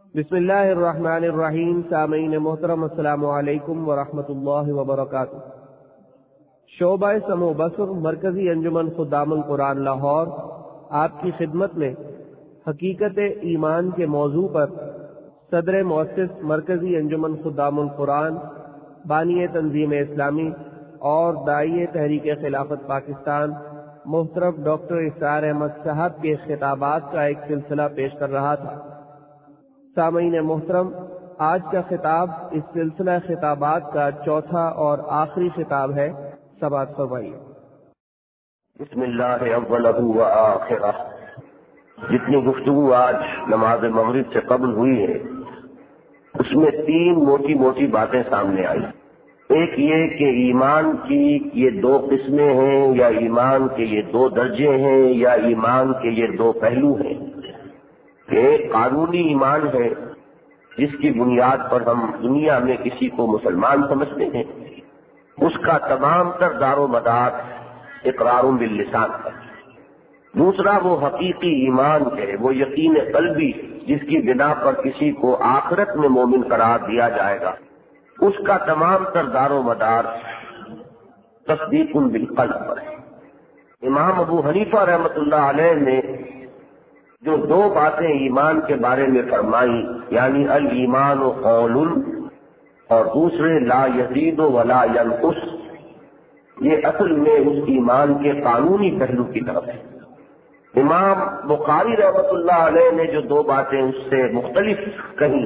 بسم اللہ الرحمن الرحیم۔ سامعین محترم، السلام علیکم ورحمۃ اللہ وبرکاتہ۔ شعبہ سمع و بصر مرکزی انجمن خدام القرآن لاہور آپ کی خدمت میں حقیقت ایمان کے موضوع پر صدر مؤسس مرکزی انجمن خدام القرآن، بانی تنظیم اسلامی اور داعی تحریک خلافت پاکستان محترم ڈاکٹر اسرار احمد صاحب کے خطابات کا ایک سلسلہ پیش کر رہا تھا۔ سامعین محترم، آج کا خطاب اس سلسلہ خطابات کا چوتھا اور آخری خطاب ہے، سماعت فرمائیے۔ بسم اللہ اولہ و آخرہ۔ جتنی گفتگو آج نماز مغرب سے قبل ہوئی ہے اس میں تین موٹی موٹی باتیں سامنے آئی۔ ایک یہ کہ ایمان کی یہ دو قسمیں ہیں، یا ایمان کے یہ دو درجے ہیں، یا ایمان کے یہ دو پہلو ہیں۔ ایک قانونی ایمان ہے جس کی بنیاد پر ہم دنیا میں کسی کو مسلمان سمجھتے ہیں، اس کا تمام تر دار و مدار اقرار باللسان ہے۔ دوسرا وہ حقیقی ایمان ہے، وہ یقین قلبی جس کی بنا پر کسی کو آخرت میں مومن قرار دیا جائے گا، اس کا تمام تر دار و مدار تصدیق بالقلب پر ہے۔ امام ابو حنیفہ رحمۃ اللہ علیہ نے جو دو باتیں ایمان کے بارے میں فرمائی، یعنی الایمان قول اور دوسرے لا یزید ولا ینقص، یہ اصل میں اس ایمان کے قانونی پہلو کی طرف ہے۔ امام بخاری رحمۃ اللہ علیہ نے جو دو باتیں اس سے مختلف کہیں،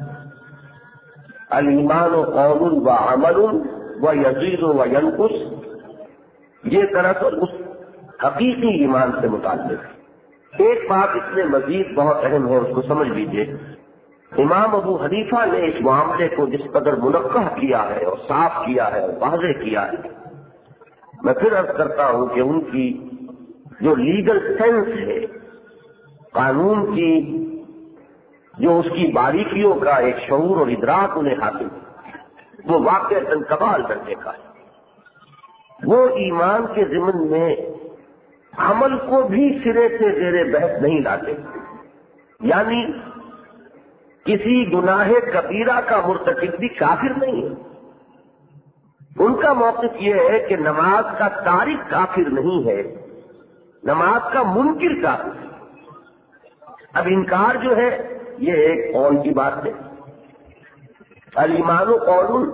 الایمان قول و عمل و یزید و ینقص، یہ دراصل اس حقیقی ایمان سے متعلق ہے۔ ایک بات اس میں مزید بہت اہم ہے، اس کو سمجھ لیجیے۔ امام ابو حنیفہ نے اس معاملے کو جس قدر منقح کیا ہے اور صاف کیا ہے اور واضح کیا ہے، میں پھر عرض کرتا ہوں کہ ان کی جو لیگل سینس ہے، قانون کی جو اس کی باریکیوں کا ایک شعور اور ادراک انہیں حاصل ہے، وہ واقعتاً کمال درجے کا ہے۔ وہ ایمان کے ضمن میں عمل کو بھی سرے سے زیر بحث نہیں لاتے، یعنی کسی گناہ کبیرہ کا مرتکب بھی کافر نہیں ہے۔ ان کا موقف یہ ہے کہ نماز کا تارک کافر نہیں ہے، نماز کا منکر کافر ہے۔ اب انکار جو ہے یہ ایک قول کی بات ہے، الایمان قول۔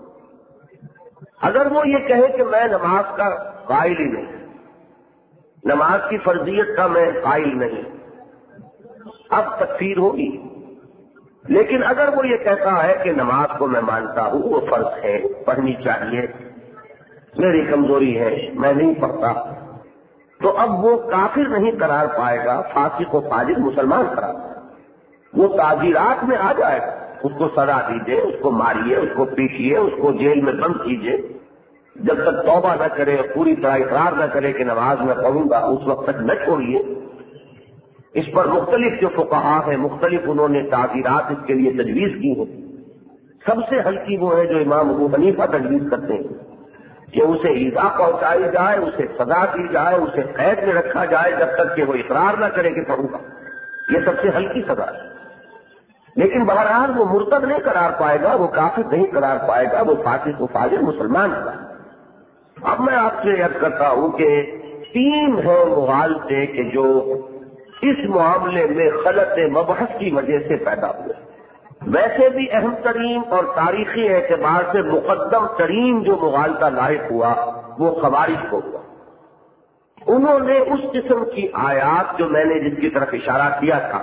اگر وہ یہ کہے کہ میں نماز کا قائل ہی نہیں، نماز کی فرضیت کا میں قائل نہیں، اب تکفیر ہوگی۔ لیکن اگر وہ یہ کہتا ہے کہ نماز کو میں مانتا ہوں، وہ فرض ہے، پڑھنی چاہیے، میری کمزوری ہے، میں نہیں پڑھتا، تو اب وہ کافر نہیں قرار پائے گا، فاسق و فاجر مسلمان قرار پائے گا۔ وہ تعزیرات میں آ جائے گا، اس کو سزا دیجیے، اس کو ماریے، اس کو پیٹیے، اس کو جیل میں بند کیجیے، جب تک توبہ نہ کرے، پوری طرح اقرار نہ کرے کہ نماز میں پڑھوں گا، اس وقت تک نہ چھوڑیے۔ اس پر مختلف جو فقہا ہیں، مختلف انہوں نے تعزیرات اس کے لیے تجویز کی ہیں۔ سب سے ہلکی وہ ہے جو امام ابو حنیفہ تجویز کرتے ہیں کہ اسے ایذا پہنچائی جائے، اسے سزا دی جائے، اسے قید میں رکھا جائے جب تک کہ وہ اقرار نہ کرے کہ پڑھوں گا۔ یہ سب سے ہلکی سزا ہے، لیکن بہرحال وہ مرتد نہیں قرار پائے گا، وہ کافر نہیں قرار پائے گا، وہ فاسق و فاجر مسلمان ہوگا۔ اب میں آپ سے عرض کرتا ہوں کہ تین ہیں مغالطے کہ جو اس معاملے میں خلط مبحث کی وجہ سے پیدا ہوئے۔ ویسے بھی اہم ترین اور تاریخی اعتبار سے مقدم ترین جو مغالطہ لاحق ہوا وہ خوارج کو ہوا۔ انہوں نے اس قسم کی آیات جو میں نے جس کی طرف اشارہ کیا تھا،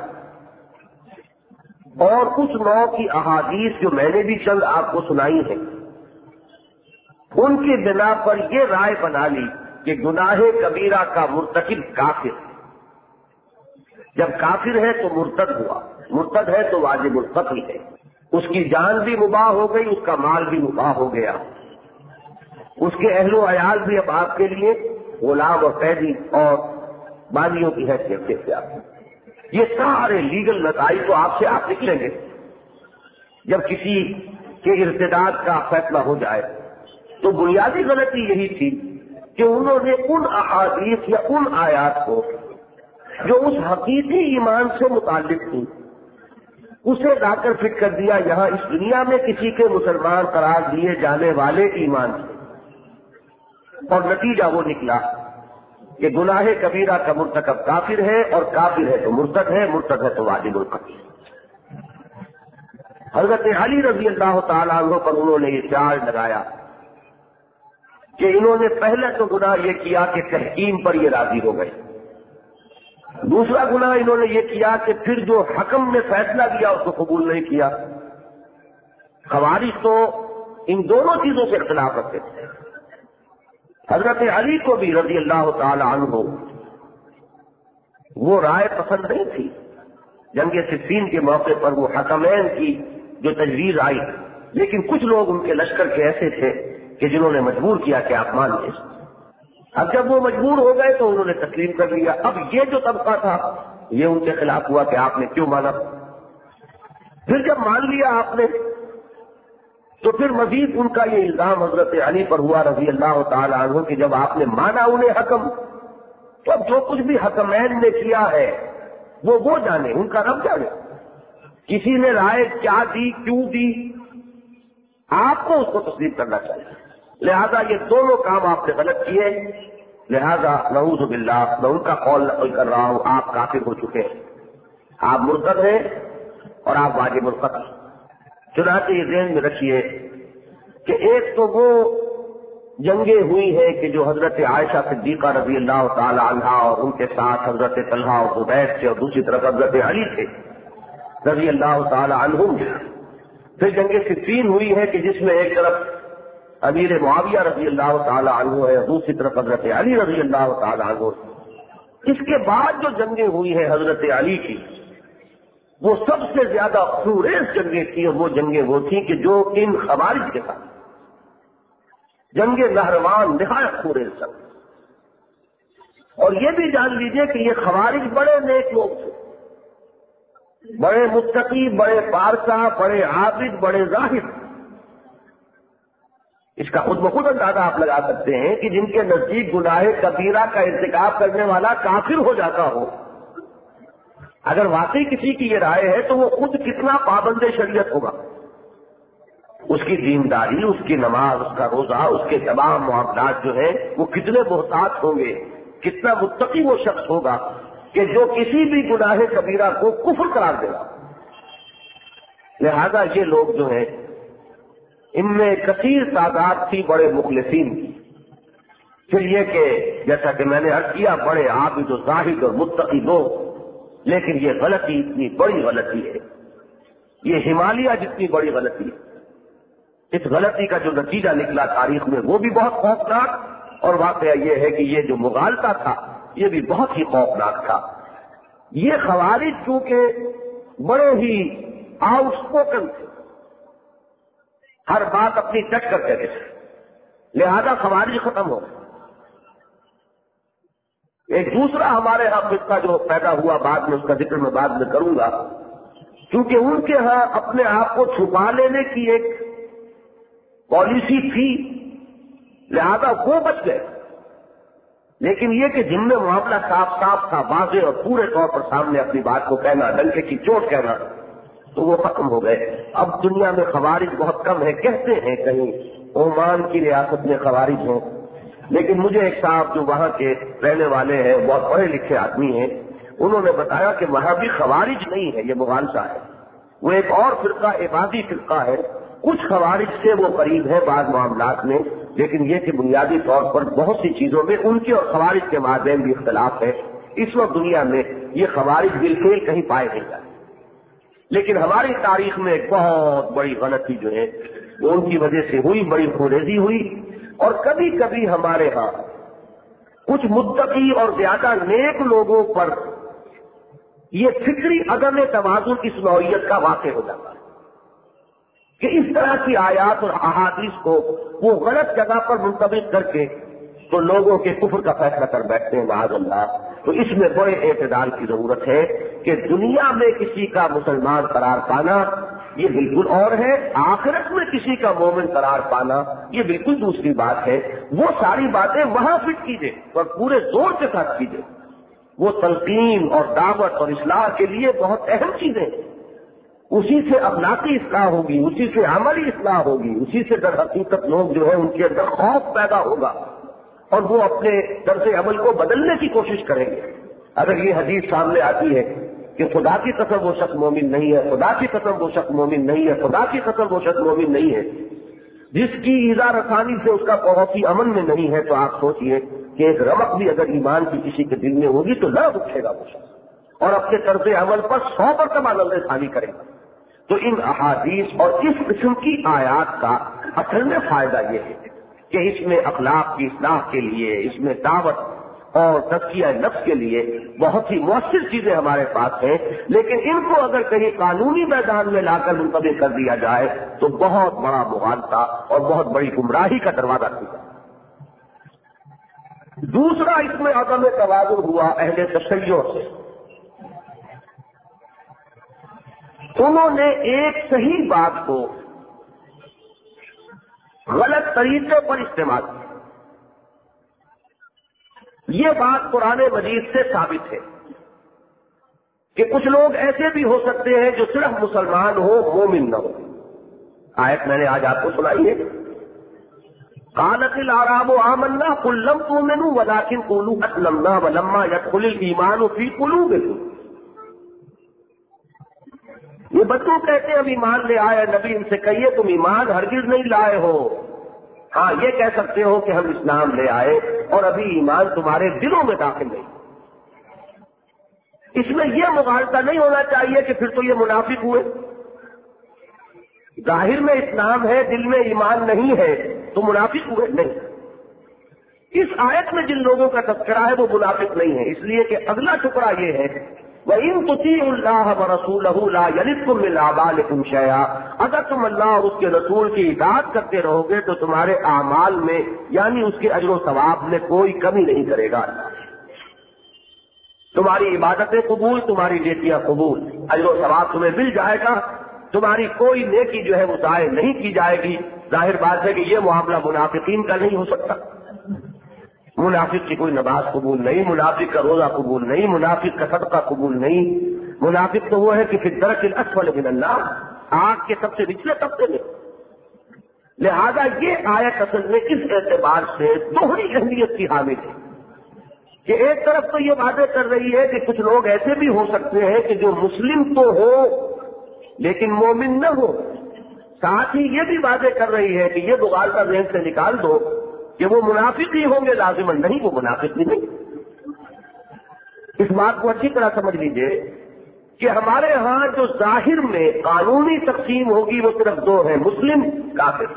اور اس نوع کی احادیث جو میں نے بھی چند آپ کو سنائی ہیں، ان کی بنا پر یہ رائے بنا لی کہ گناہ کبیرہ کا مرتکب کافر، جب کافر ہے تو مرتد ہوا، مرتد ہے تو واجب القتل ہے، اس کی جان بھی مباح ہو گئی، اس کا مال بھی مباح ہو گیا، اس کے اہل و عیال بھی اب آپ کے لیے غلام اور قیدی اور باندیوں کی حیثیت سے آپ، یہ سارے لیگل نتائج تو آپ سے آپ نکلیں گے جب کسی کے ارتداد کا فیصلہ ہو جائے۔ تو بنیادی غلطی یہی تھی کہ انہوں نے ان احادیث یا ان آیات کو جو اس حقیقی ایمان سے متعلق تھی، اسے لا کر فٹ کر دیا یہاں اس دنیا میں کسی کے مسلمان قرار دیے جانے والے ایمان سے، اور نتیجہ وہ نکلا کہ گناہ کبیرہ کا مرتکب کافر ہے، اور کافر ہے تو مرتد ہے، مرتد ہے تو واجب القتل۔ حضرت علی رضی اللہ تعالیٰ عنہ پر انہوں نے یہ چارج لگایا کہ انہوں نے پہلے تو گناہ یہ کیا کہ تحکیم پر یہ راضی ہو گئے، دوسرا گناہ انہوں نے یہ کیا کہ پھر جو حکم نے فیصلہ دیا اس کو قبول نہیں کیا۔ خوارج تو ان دونوں چیزوں سے اختلاف رکھتے تھے۔ حضرت علی کو بھی رضی اللہ تعالی عنہ وہ رائے پسند نہیں تھی، جنگ صفین کے موقع پر وہ حکمین کی جو تجویز آئی، لیکن کچھ لوگ ان کے لشکر کے ایسے تھے کہ جنہوں نے مجبور کیا کہ آپ مان لیں۔ اب جب وہ مجبور ہو گئے تو انہوں نے تسلیم کر لیا۔ اب یہ جو طبقہ تھا یہ ان کے خلاف ہوا کہ آپ نے کیوں مانا؟ پھر جب مان لیا آپ نے تو پھر مزید ان کا یہ الزام حضرت علی پر ہوا رضی اللہ تعالی عنہ کہ جب آپ نے مانا انہیں حکم، تو اب جو کچھ بھی حکمین نے کیا ہے وہ جانے، ان کا رب جانے، کسی نے رائے کیا دی، کیوں دی، آپ کو اس کو تسلیم کرنا چاہیے۔ لہذا یہ دونوں کام آپ نے غلط کیے، لہذا نعوذ باللہ میں ان کا قول نقل کر رہا ہوں، آپ کافر ہو چکے ہیں، آپ مرتد ہیں اور آپ واجب القتل۔ چنانچہ یہ ذہن میں رکھیے کہ ایک تو وہ جنگیں ہوئی ہیں کہ جو حضرت عائشہ صدیقہ رضی اللہ تعالی عنہا اور ان کے ساتھ حضرت طلحہ اور زبیر تھے، اور دوسری طرف حضرت علی تھے رضی اللہ تعالی عنہم۔ پھر جنگ صفین ہوئی ہے کہ جس میں ایک طرف امیر معاویہ رضی اللہ تعالی عنہ ہے، دوسری طرف حضرت علی رضی اللہ تعالی عنہ۔ اس کے بعد جو جنگیں ہوئی ہیں حضرت علی کی، وہ سب سے زیادہ خونریز جنگیں تھیں، اور وہ جنگیں وہ تھیں کہ جو ان خوارج کے ساتھ جنگ نہروان نہایت خونریز جنگ۔ اور یہ بھی جان لیجئے کہ یہ خوارج بڑے نیک لوگ تھے، بڑے متقی، بڑے پارسا، بڑے عابد، بڑے زاہد۔ اس کا خود بخود اندازہ آپ لگا سکتے ہیں کہ جن کے نزدیک گناہ کبیرہ کا ارتکاب کرنے والا کافر ہو جاتا ہو، اگر واقعی کسی کی یہ رائے ہے تو وہ خود کتنا پابند شریعت ہوگا، اس کی دینداری، اس کی نماز، اس کا روزہ، اس کے تمام معاملات جو ہیں وہ کتنے محتاط ہوں گے، کتنا متقی وہ شخص ہوگا کہ جو کسی بھی گناہ کبیرہ کو کفر قرار دے گا۔ لہذا یہ لوگ جو ہیں ان میں کثیر تعداد تھی بڑے مخلصین کی۔ پھر یہ کہ جیسا کہ میں نے عرض کیا بڑے عابد و زاہد اور متقی لوگ، لیکن یہ غلطی اتنی بڑی غلطی ہے، یہ ہمالیہ جتنی بڑی غلطی ہے۔ اس غلطی کا جو نتیجہ نکلا تاریخ میں وہ بھی بہت خوفناک، اور واقعہ یہ ہے کہ یہ جو مغالطہ تھا یہ بھی بہت ہی خوفناک تھا۔ یہ خوارج چونکہ بڑے ہی آؤٹ اسپوکن تھے، ہر بات اپنی ٹچ کرتے تھے، لہذا خوارج ختم ہو گئے۔ ایک دوسرا ہمارے ہاں فرقہ جو پیدا ہوا بعد میں، اس کا ذکر میں بعد میں کروں گا، کیونکہ ان کے ہاں اپنے آپ کو چھپا لینے کی ایک پالیسی تھی، لہذا وہ بچ گئے، لیکن یہ کہ جن میں معاملہ صاف صاف تھا، واضح اور پورے طور پر سامنے اپنی بات کو کہنا، ڈنکے کی چوٹ کہنا، تو وہ ختم ہو گئے۔ اب دنیا میں خوارج بہت کم ہے، کہتے ہیں کہیں عمان کی ریاست میں خوارج ہیں، لیکن مجھے ایک صاحب جو وہاں کے رہنے والے ہیں، بہت پڑھے لکھے آدمی ہیں، انہوں نے بتایا کہ وہاں بھی خوارج نہیں ہے، یہ مغالطہ ہے، وہ ایک اور فرقہ عبادی فرقہ ہے، کچھ خوارج سے وہ قریب ہے بعض معاملات میں، لیکن یہ کہ بنیادی طور پر بہت سی چیزوں میں ان کے اور خوارج کے مابین بھی اختلاف ہے۔ اس وقت دنیا میں یہ خوارج بالکل کہیں پائے نہیں جاتے، لیکن ہماری تاریخ میں ایک بہت بڑی غلطی جو ہے وہ ان کی وجہ سے ہوئی، بڑی خونریزی ہوئی، اور کبھی کبھی ہمارے ہاں کچھ متقی اور زیادہ نیک لوگوں پر یہ فکری عدم توازن کی نوعیت کا واقع ہو جاتا ہے کہ اس طرح کی آیات اور احادیث کو وہ غلط جگہ پر منطبق کر کے تو لوگوں کے کفر کا فیصلہ کر بیٹھتے ہیں معاذ اللہ۔ تو اس میں بڑے اعتدال کی ضرورت ہے کہ دنیا میں کسی کا مسلمان قرار پانا یہ بالکل اور ہے، آخرت میں کسی کا مومن قرار پانا یہ بالکل دوسری بات ہے۔ وہ ساری باتیں وہاں فٹ کیجیے اور پورے زور کے ساتھ کیجیے، وہ تلقین اور دعوت اور اصلاح کے لیے بہت اہم چیزیں ہیں، اسی سے اخلاقی اصلاح ہوگی، اسی سے عملی اصلاح ہوگی، اسی سے در حقیقت لوگ جو ہے ان کے اندر خوف پیدا ہوگا اور وہ اپنے طرز عمل کو بدلنے کی کوشش کریں گے۔ اگر یہ حدیث سامنے آتی ہے کہ خدا کی قسم وہ شخص مومن نہیں ہے، خدا کی قسم وہ شخص مومن نہیں ہے، خدا کی قسم وہ شخص مومن نہیں ہے، جس کی ایذا رسانی سے اس کا پڑوسی امن میں نہیں ہے، تو آپ سوچئے کہ ایک رمق بھی اگر ایمان کی کسی کے دل میں ہوگی تو نہ اٹھے گا وہ شخص اور اپنے طرز عمل پر 100% نظر ثانی کرے گا۔ تو ان احادیث اور اس قسم کی آیات کا اصل میں فائدہ یہ ہے کہ اس میں اخلاق کی اصلاح کے لیے، اس میں دعوت اور تزکیہ نفس کے لیے بہت ہی مؤثر چیزیں ہمارے پاس ہیں، لیکن ان کو اگر کہیں قانونی میدان میں لا کر منتقل کر دیا جائے تو بہت بڑا مغالطہ اور بہت بڑی گمراہی کا دروازہ کھلتا ہے۔ دوسرا اس میں عدم توازن ہوا اہل تشیع سے۔ انہوں نے ایک صحیح بات کو غلط طریقے پر استعمال کیا۔ یہ بات قرآن مجید سے ثابت ہے کہ کچھ لوگ ایسے بھی ہو سکتے ہیں جو صرف مسلمان ہو، مومن نہ ہو۔ آیت میں نے آج آپ کو سنائی ہے، قالت الاعراب آمنا قل لم تؤمنوا ولكن قولوا اسلمنا ولما يدخل الايمان في قلوبكم۔ یہ بچوں کہتے ہیں ہم ایمان لے آئے، نبی ان سے کہیے تم ایمان ہرگز نہیں لائے ہو۔ ہاں یہ کہہ سکتے ہو کہ ہم اسلام لے آئے اور ابھی ایمان تمہارے دلوں میں داخل نہیں۔ اس میں یہ مغالطہ نہیں ہونا چاہیے کہ پھر تو یہ منافق ہوئے۔ ظاہر میں اسلام ہے، دل میں ایمان نہیں ہے تو منافق ہوئے نہیں۔ اس آیت میں جن لوگوں کا تذکرہ ہے وہ منافق نہیں ہے، اس لیے کہ اگلا ٹکڑا یہ ہے وَإِن تُطِيعُوا اللَّهَ وَرَسُولَهُ لَا يَلِدْكُم مِّنْ أَعْمَالِكُمْ شَيْئًا، اگر تم اللہ اور اس کے رسول کی اطاعت کرتے رہو گے تو تمہارے اعمال میں یعنی اس کے اجر و ثواب میں کوئی کمی نہیں کرے گا۔ تمہاری عبادتیں قبول، تمہاری نیکیاں قبول، اجر و ثواب تمہیں مل جائے گا، تمہاری کوئی نیکی جو ہے وہ ضائع نہیں کی جائے گی۔ ظاہر بات ہے کہ یہ معاملہ منافقین کا نہیں ہو سکتا۔ منافق کی کوئی نماز قبول نہیں، منافق کا روزہ قبول نہیں، منافق کا صدقہ قبول نہیں۔ منافق تو وہ ہے کہ فی الدرک الاسفل من النار، آگ کے سب سے نچلے طبقے میں۔ لہذا یہ آیت اصل میں اس اعتبار سے دوہری اہمیت کی حامل ہے کہ ایک طرف تو یہ باتیں کر رہی ہے کہ کچھ لوگ ایسے بھی ہو سکتے ہیں کہ جو مسلم تو ہو لیکن مومن نہ ہو، ساتھ ہی یہ بھی باتیں کر رہی ہے کہ یہ مغالطہ ذہن سے نکال دو کہ وہ منافق ہی ہوں گے، لازماً نہیں، وہ منافق ہی نہیں۔ اس بات کو اچھی طرح سمجھ لیجئے کہ ہمارے ہاں جو ظاہر میں قانونی تقسیم ہوگی وہ صرف دو ہیں، مسلم، کافر۔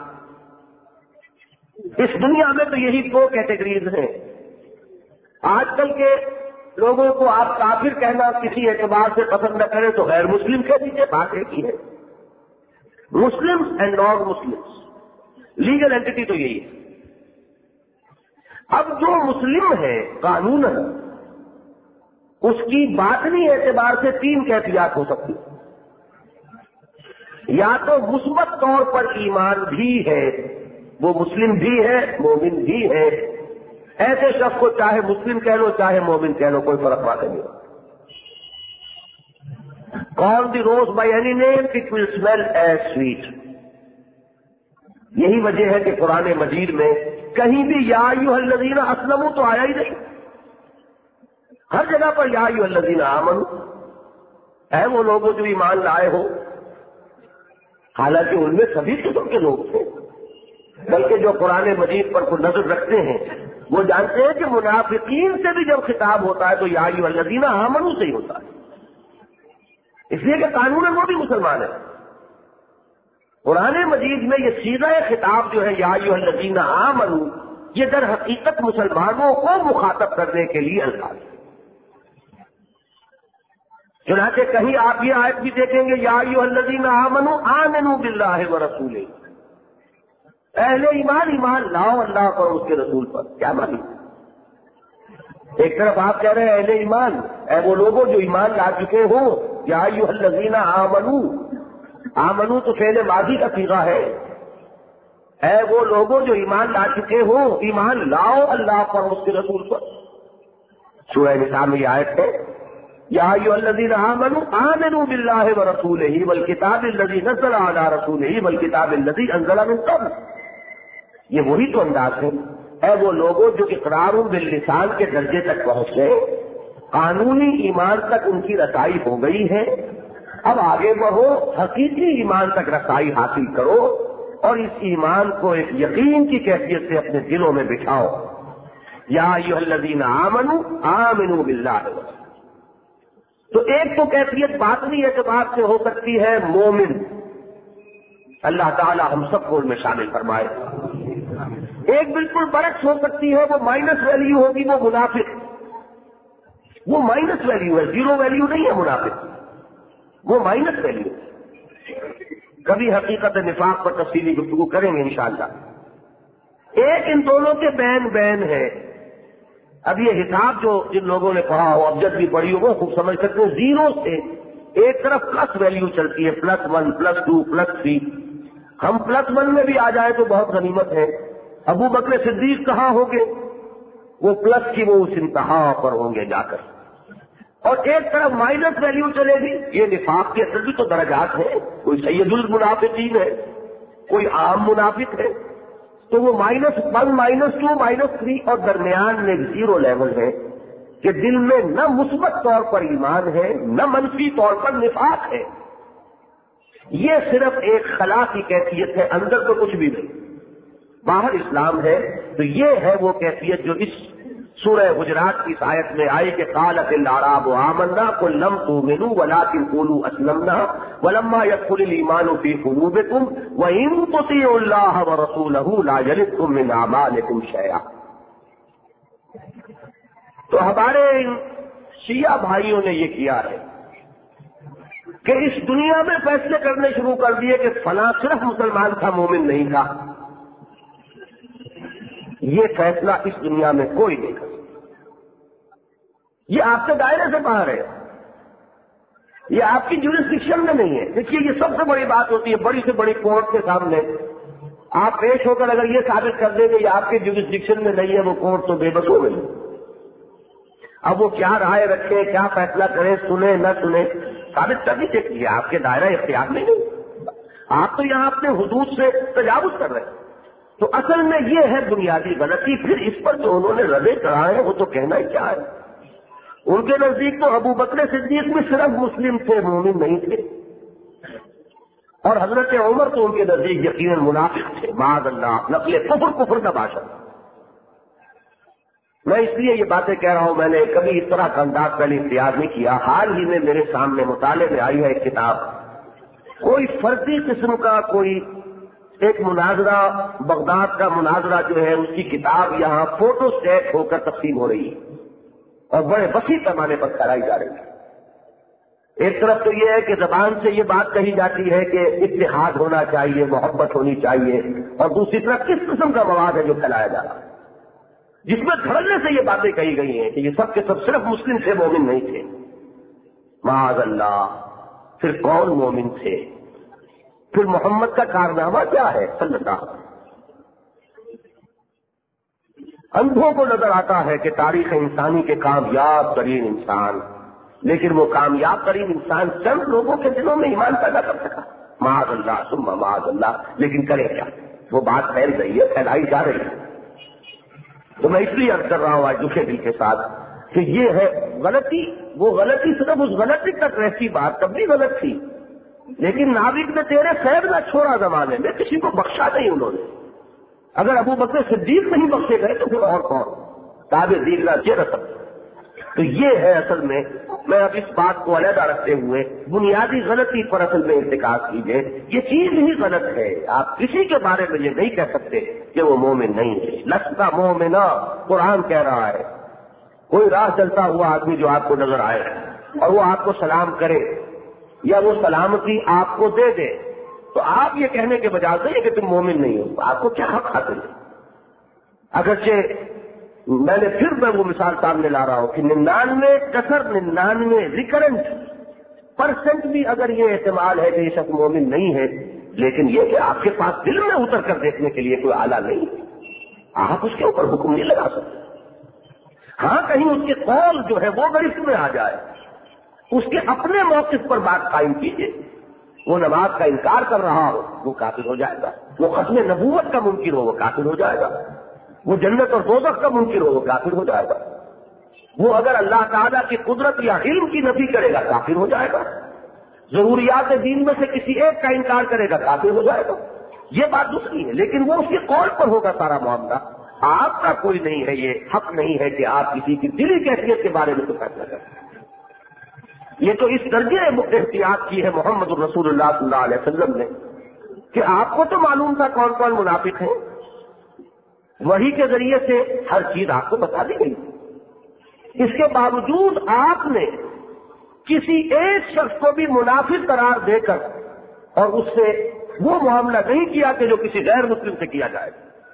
اس دنیا میں تو یہی دو کیٹیگریز ہیں۔ آج کل کے لوگوں کو آپ کافر کہنا کسی اعتبار سے پسند نہ کریں تو غیر مسلم کہہ دیجیے، بات ایک ہی ہے۔ Muslim and non Muslim, legal entity تو یہی ہے۔ اب جو مسلم ہے قانون اس کی باطنی اعتبار سے تین کیفیات ہو سکتی ہیں، یا تو مثبت طور پر ایمان بھی ہے، وہ مسلم بھی ہے، مومن بھی ہے۔ ایسے شخص کو چاہے مسلم کہہ لو چاہے مومن کہہ لو، کوئی فرق واقع نہیں ہوتا۔ Call the rose by any name, it will smell as sweet۔ یہی وجہ ہے کہ قرآن مجید میں کہیں بھی یا ایھا الذین اسلموا تو آیا ہی نہیں، ہر جگہ پر یا ایھا الذین آمنوا، اے وہ لوگ جو ایمان لائے ہو۔ حالانکہ ان میں سبھی قسم کے لوگ تھے، بلکہ جو قرآن مجید پر کوئی نظر رکھتے ہیں وہ جانتے ہیں کہ منافقین سے بھی جب خطاب ہوتا ہے تو یا ایھا الذین آمنوا سے ہی ہوتا ہے، اس لیے کہ قانون وہ بھی مسلمان ہے۔ قرآن مجید میں یہ سیدھا خطاب جو ہے یا ایھا الذین آمنوا، یہ در حقیقت مسلمانوں کو مخاطب کرنے کے لیے الفاظ ہے۔ چنانچہ کہیں آپ یہ آیت بھی دیکھیں گے یا ایھا الذین آمنوا آمنوا باللہ ورسولہ، اہل ایمان ایمان لاؤ اللہ پر اور اس کے رسول پر۔ کیا مانی؟ ایک طرف آپ کہہ رہے ہیں اہل ایمان، اے وہ لوگوں جو ایمان لا چکے ہو، یا ایھا الذین آمنوا، آمنو تو فعل ماضی کا صیغہ ہے، اے وہ لوگوں جو ایمان لا چکے ہو ایمان لاؤ اللہ پر اور اس کے رسول پر۔ سورہ نساء میں یہ آیت ہے یا ایھا آمنوا آمنوا باللہ ورسولہ والکتاب الذی نزل علی رسولہ والکتاب الذی انزل من قبل. یہ وہی تو انداز ہے. اے وہ لوگوں جو اقرار باللسان کے درجے تک پہنچ گئے, قانونی ایمان تک ان کی رسائی ہو گئی ہے, اب آگے بڑھو, حقیقی ایمان تک رسائی حاصل کرو اور اس ایمان کو ایک یقین کی کیفیت سے اپنے دلوں میں بٹھاؤ. یا ایھا الذین آمنوا آمنوا باللہ. تو ایک تو کیفیت باطنی اعتبار سے ہو سکتی ہے مومن, اللہ تعالی ہم سب کو ان میں شامل فرمائے. ایک بالکل برعکس ہو سکتی ہے, وہ مائنس ویلیو ہوگی, وہ منافق. وہ مائنس ویلیو ہے, زیرو ویلیو نہیں ہے منافق, وہ مائنس ویلیو. کبھی حقیقت نفاق پر تفصیلی گفتگو کریں گے انشاءاللہ. ایک ان دونوں کے بین بین ہے. اب یہ حساب جو جن لوگوں نے پڑھا ہو, ابجد بھی پڑھی ہو, وہ خوب سمجھ سکتے ہیں. زیرو سے ایک طرف پلس ویلیو چلتی ہے, +1 +2 +3. ہم +1 میں بھی آ جائے تو بہت غنیمت ہے. ابو بکر صدیق کہاں ہوں گے؟ وہ پلس کی وہ اس انتہا پر ہوں گے جا کر. اور ایک طرف مائنس ویلیو چلے گی. یہ نفاق کے اندر بھی تو درجات ہیں. کوئی سید المنافقین ہے, کوئی عام منافق ہے. تو وہ -1 -2 -3 اور درمیان میں 0 لیول ہے کہ دل میں نہ مثبت طور پر ایمان ہے, نہ منفی طور پر نفاق ہے. یہ صرف ایک خلا کی کیفیت ہے, اندر تو کچھ بھی نہیں, باہر اسلام ہے. تو یہ ہے وہ کیفیت جو اس سورہ حجرات کی آیت میں آئی کہ قالت الاعراب آمنا قل لم تؤمنوا ولكن قولوا اسلمنا ولما يدخل الايمان في قلوبكم وان تطيعوا الله ورسوله لا يلدكم من اعمالكم شيئا. تو ہمارے شیعہ بھائیوں نے یہ کیا ہے کہ اس دنیا میں فیصلے کرنے شروع کر دیے کہ فلاں صرف مسلمان تھا, مومن نہیں تھا. یہ فیصلہ اس دنیا میں کوئی نہیں کر سکتا. یہ آپ کے دائرے سے باہر ہے, یہ آپ کی جورسڈکشن میں نہیں ہے. دیکھیے یہ سب سے بڑی بات ہوتی ہے, بڑی سے بڑی کورٹ کے سامنے آپ پیش ہو کر اگر یہ ثابت کر دیں کہ یہ آپ کے جورسڈکشن میں نہیں ہے, وہ کورٹ تو بے بس ہو گئی. اب وہ کیا رائے رکھے, کیا فیصلہ کرے, سنے نہ سنے, ثابت کر دیجیے کہ یہ آپ کے دائرہ اختیار میں نہیں. آپ تو یہاں اپنے حدود سے تجاوز کر رہے ہیں. تو اصل میں یہ ہے بنیادی غلطی. پھر اس پر جو انہوں نے ردے چڑھائے ہیں وہ تو کہنا ہی کیا ہے. ان کے نزدیک تو ابو بکر صدیق بھی صرف مسلم تھے, مومن نہیں تھے. اور حضرت عمر تو ان کے نزدیک یقیناً منافق تھے, معاذ اللہ, نقل کفر کا باشا. میں اس لیے یہ باتیں کہہ رہا ہوں, میں نے کبھی اس طرح کا انداز پہلے اختیار نہیں کیا. حال ہی میں میرے سامنے مطالعے میں آئی ہے ایک کتاب, کوئی فرضی قسم کا کوئی ایک مناظرہ, بغداد کا مناظرہ جو ہے, اس کی کتاب یہاں فوٹو سٹیٹ ہو کر تقسیم ہو رہی ہے اور بڑے وسیع پیمانے پر پھیلائی جا رہی ہے. ایک طرف تو یہ ہے کہ زبان سے یہ بات کہی جاتی ہے کہ اتحاد ہونا چاہیے, محبت ہونی چاہیے, اور دوسری طرف کس قسم کا مواد ہے جو پھیلایا جا رہا ہے, جس میں دھڑلے سے یہ باتیں کہی گئی ہیں کہ یہ سب کے سب صرف مسلم تھے, مومن نہیں تھے. معاذ اللہ. پھر کون مومن تھے؟ پھر محمد کا کارنامہ کیا ہے صلی اللہ علیہ وسلم؟ اندھوں کو نظر آتا ہے کہ تاریخ انسانی کے کامیاب ترین انسان, لیکن وہ کامیاب ترین انسان چند لوگوں کے دلوں میں ایمان پیدا کر سکا. معاذ اللہ ثم معاذ اللہ. لیکن کرے کیا, وہ بات پھیل رہی ہے, پھیلائی جا رہی ہے. تو میں اس لیے عرض کر رہا ہوں آج دکھے دل کے ساتھ کہ یہ ہے غلطی. وہ غلطی صرف اس غلطی تک رہتی, بات تب بھی غلط تھی, لیکن ناوک نے تیرے خیر نہ چھوڑا زمانے میں, کسی کو بخشا نہیں انہوں نے. اگر ابو بکر صدیق نہیں بخشے گئے تو پھر اور کون, تابع دیگر یہ رسم. تو یہ ہے اصل میں اب اس بات کو علیحدہ رکھتے ہوئے بنیادی غلطی پر اصل میں ارتکاز کیجیے. یہ چیز ہی غلط ہے. آپ کسی کے بارے میں یہ نہیں کہہ سکتے کہ وہ مومن نہیں ہے. لستا مومنا, قرآن کہہ رہا ہے. کوئی راہ چلتا ہوا آدمی جو آپ کو نظر آئے اور وہ آپ کو سلام کرے یا وہ سلامتی آپ کو دے دے, تو آپ یہ کہنے کے بجائے سے کہ تم مومن نہیں ہو, آپ کو کیا حق حاصل ہے؟ اگرچہ میں وہ مثال سامنے لا رہا ہوں کہ 99 ریکرنٹ % بھی اگر یہ احتمال ہے کہ یہ شخص مومن نہیں ہے, لیکن یہ کہ آپ کے پاس دل میں اتر کر دیکھنے کے لیے کوئی آلہ نہیں ہے, آپ اس کے اوپر حکم نہیں لگا سکتے. ہاں کہیں اس کے قول جو ہے وہ اگر اس میں آ جائے اس کے اپنے موقف پر بات قائم کیجیے. وہ نماز کا انکار کر رہا ہو وہ کافر ہو جائے گا, وہ ختم نبوت کا منکر ہو وہ کافر ہو جائے گا, وہ جنت اور دوزخ کا منکر ہو وہ کافر ہو جائے گا, وہ اگر اللہ تعالیٰ کی قدرت یا علم کی نفی کرے گا کافر ہو جائے گا, ضروریات دین میں سے کسی ایک کا انکار کرے گا کافر ہو جائے گا. یہ بات دوسری ہے, لیکن وہ اس کے قول پر ہوگا سارا معاملہ. آپ کا کوئی نہیں ہے, یہ حق نہیں ہے کہ آپ کسی کی دلی کیفیت کے بارے میں تو فیصلہ کریں. یہ تو اس درجے احتیاط کی ہے محمد الرسول اللہ صلی اللہ علیہ وسلم نے کہ آپ کو تو معلوم تھا کون کون منافق ہیں, وحی کے ذریعے سے ہر چیز آپ کو بتا دی گئی. اس کے باوجود آپ نے کسی ایک شخص کو بھی منافق قرار دے کر اور اس سے وہ معاملہ نہیں کیا کہ جو کسی غیر مسلم سے کیا جائے.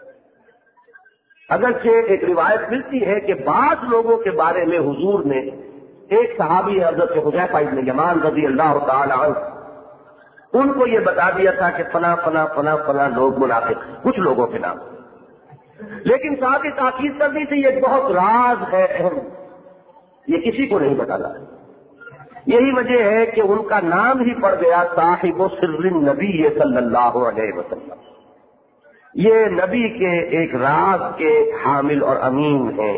اگرچہ ایک روایت ملتی ہے کہ بعض لوگوں کے بارے میں حضور نے, ایک صحابی حضرت حذیفہ بن یمان رضی اللہ تعالی عنہ, ان کو یہ بتا دیا تھا کہ فلاں فلاں فلاں فلاں لوگ منافق, کچھ لوگوں کے نام, لیکن ساتھ ہی تاکید کر دی تھی یہ بہت راز ہے اہم, یہ کسی کو نہیں بتانا. یہی وجہ ہے کہ ان کا نام ہی پڑ گیا صاحب سر النبی صلی اللہ علیہ وسلم. یہ نبی کے ایک راز کے حامل اور امین ہیں.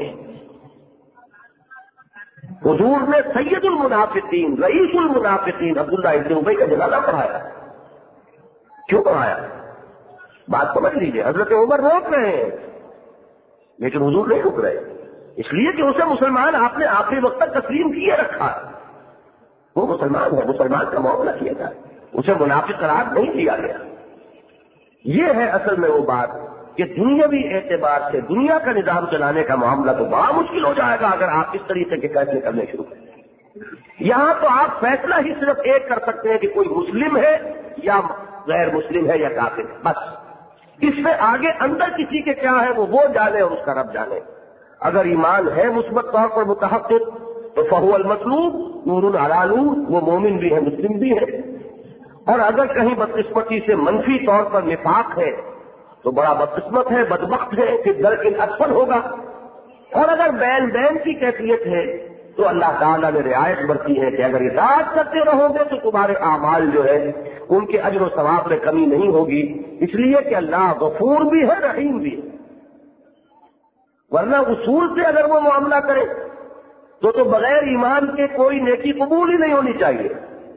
حضور نے سید المنافقین رئیس المنافقین عبداللہ ابن ابی کا جنازہ پڑھایا. کیوں پڑھایا؟ بات سمجھ لیجیے. حضرت عمر روک رہے ہیں لیکن حضور نہیں رک رہے, اس لیے کہ اسے مسلمان آپ نے آخری وقت تک تسلیم کیے رکھا. وہ مسلمان ہے, مسلمان کا معاملہ کیا جائے, اسے منافق قرار نہیں دیا گیا. یہ ہے اصل میں وہ بات کہ دنیاوی اعتبار سے دنیا کا نظام چلانے کا معاملہ تو بڑا مشکل ہو جائے گا اگر آپ اس طریقے کے فیصلے کرنے شروع کریں. یہاں تو آپ فیصلہ ہی صرف ایک کر سکتے ہیں کہ کوئی مسلم ہے یا غیر مسلم ہے یا کافر ہے, بس. اس سے آگے اندر کسی کے کیا ہے وہ جانے اور اس کا رب جانے. اگر ایمان ہے مثبت طور پر متحقق تو فہو المطلوب نور علی نور, وہ مومن بھی ہے مسلم بھی ہے. اور اگر کہیں بدقسمتی سے منفی طور پر نفاق ہے تو بڑا بدقسمت ہے, بدبخت ہے, پھر درکن اسفل ہوگا. اور اگر بین بین کی کیفیت ہے تو اللہ تعالیٰ نے رعایت برتی ہے کہ اگر اطاعت کرتے رہو گے تو تمہارے اعمال جو ہے ان کے اجر و ثواب میں کمی نہیں ہوگی, اس لیے کہ اللہ غفور بھی ہے رحیم بھی ہے. ورنہ اصول سے اگر وہ معاملہ کرے تو بغیر ایمان کے کوئی نیکی قبول ہی نہیں ہونی چاہیے.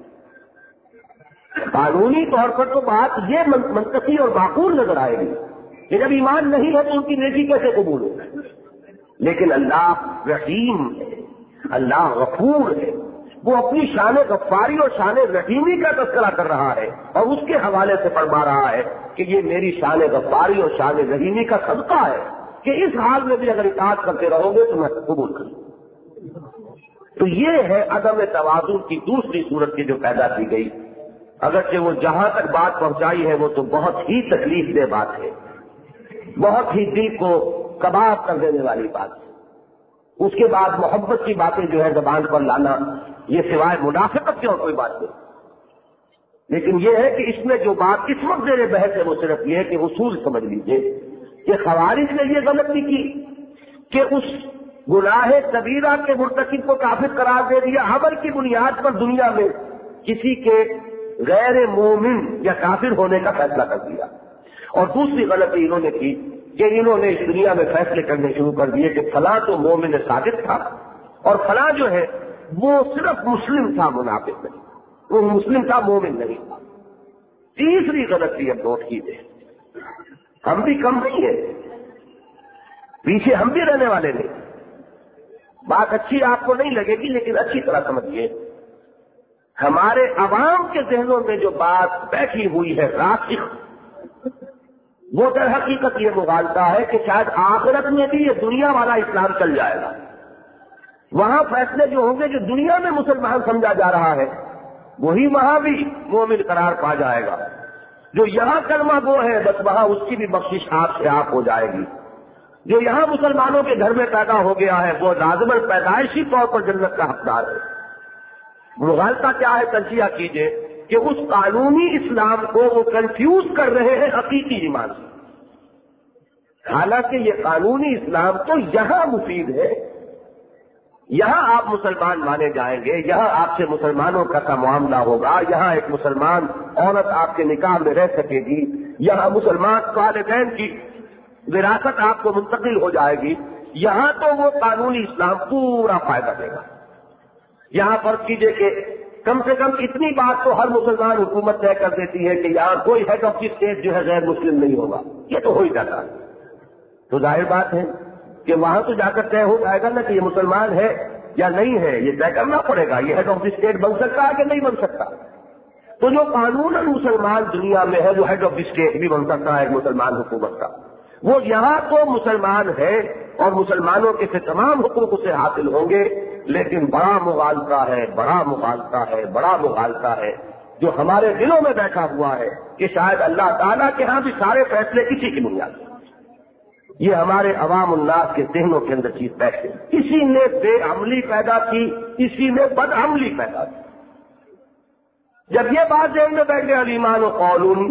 قانونی طور پر تو بات یہ منطقی اور معقول نظر آئے گی کہ جب ایمان نہیں ہے تو ان کی نیکی کیسے قبول ہو. لیکن اللہ رحیم ہے, اللہ غفور ہے, وہ اپنی شان غفاری اور شان رحیمی کا تذکرہ کر رہا ہے اور اس کے حوالے سے فرما رہا ہے کہ یہ میری شان غفاری اور شان رحیمی کا صدقہ ہے کہ اس حال میں بھی اگر اطاعت کرتے رہو گے تو میں قبول کروں. تو یہ ہے عدم توازن کی دوسری صورت کی جو پیدا کی گئی. اگرچہ وہ جہاں تک بات پہنچائی ہے وہ تو بہت ہی تکلیف دہ بات ہے, بہت ہی دل کو کباب کر دینے والی بات ہے. اس کے بعد محبت کی باتیں جو ہے زبان پر لانا یہ سوائے منافقت کے اور کوئی بات نہیں. لیکن یہ ہے کہ اس میں جو بات اس وقت زیر بحث ہے وہ صرف یہ ہے کہ اصول سمجھ لیجئے کہ خوارج نے یہ غلطی کی کہ اس گناہ کبیرہ کے مرتکب کو کافر قرار دے دیا, عمل کی بنیاد پر دنیا میں کسی کے غیر مومن یا کافر ہونے کا فیصلہ کر دیا. اور دوسری غلطی انہوں نے کی کہ انہوں نے اس دنیا میں فیصلے کرنے شروع کر دیے کہ فلاں تو مومن صادق تھا اور فلاں جو ہے وہ صرف مسلم تھا, منافق نہیں, وہ مسلم تھا مومن نہیں تھا. تیسری غلطی اب نوٹ کیجیے, ہم بھی کم نہیں ہیں, پیچھے ہم بھی رہنے والے نہیں. بات اچھی آپ کو نہیں لگے گی لیکن اچھی طرح سمجھیے. ہمارے عوام کے ذہنوں میں جو بات بیٹھی ہوئی ہے راسخ, وہ در حقیقت یہ مغالطہ ہے کہ شاید آخرت میں بھی یہ دنیا والا اسلام چل جائے گا. وہاں فیصلے جو ہوں گے جو دنیا میں مسلمان سمجھا جا رہا ہے وہی وہاں بھی مومن قرار پا جائے گا. جو یہاں کلمہ گو ہے بس وہاں اس کی بھی بخشش آپ سے آپ ہو جائے گی. جو یہاں مسلمانوں کے گھر میں پیدا ہو گیا ہے وہ لازماً پیدائشی طور پر جنت کا حقدار ہے. مغالطہ کیا ہے تجزیہ کیجئے کہ اس قانونی اسلام کو وہ کنفیوز کر رہے ہیں حقیقی ایمان سے. حالانکہ یہ قانونی اسلام تو یہاں مفید ہے, یہاں آپ مسلمان مانے جائیں گے، یہاں آپ سے مسلمانوں کا معاملہ ہوگا، یہاں ایک مسلمان عورت آپ کے نکاح میں رہ سکے گی، یہاں مسلمان والدین کی وراثت آپ کو منتقل ہو جائے گی، یہاں تو وہ قانونی اسلام پورا فائدہ دے گا۔ یہاں فرض کیجئے کہ کم سے کم اتنی بات تو ہر مسلمان حکومت طے کر دیتی ہے کہ یہاں کوئی ہیڈ آف دی اسٹیٹ جو ہے غیر مسلم نہیں ہوگا، یہ تو ہو ہی جاتا ہے۔ تو ظاہر بات ہے کہ وہاں تو جا کر طے ہو جائے گا نا کہ یہ مسلمان ہے یا نہیں ہے، یہ طے کرنا پڑے گا، یہ ہیڈ آف دی اسٹیٹ بن سکتا ہے کہ نہیں بن سکتا۔ تو جو قانون مسلمان دنیا میں ہے وہ ہیڈ آف دی اسٹیٹ بھی بن سکتا ہے ایک مسلمان حکومت کا۔ وہ یہاں تو مسلمان ہے اور مسلمانوں کے سے تمام حقوق اسے حاصل ہوں گے، لیکن بڑا مغالطہ ہے، بڑا مغالطہ ہے، بڑا مغالطہ ہے جو ہمارے دلوں میں بیٹھا ہوا ہے کہ شاید اللہ تعالیٰ کے ہاں بھی سارے فیصلے کسی کی بنیاد پر۔ یہ ہمارے عوام الناس کے ذہنوں کے اندر چیز بیٹھے، اسی نے بے عملی پیدا کی، اسی نے بد عملی پیدا کی۔ جب یہ بات ذہن میں بیٹھ گئے الایمان قول،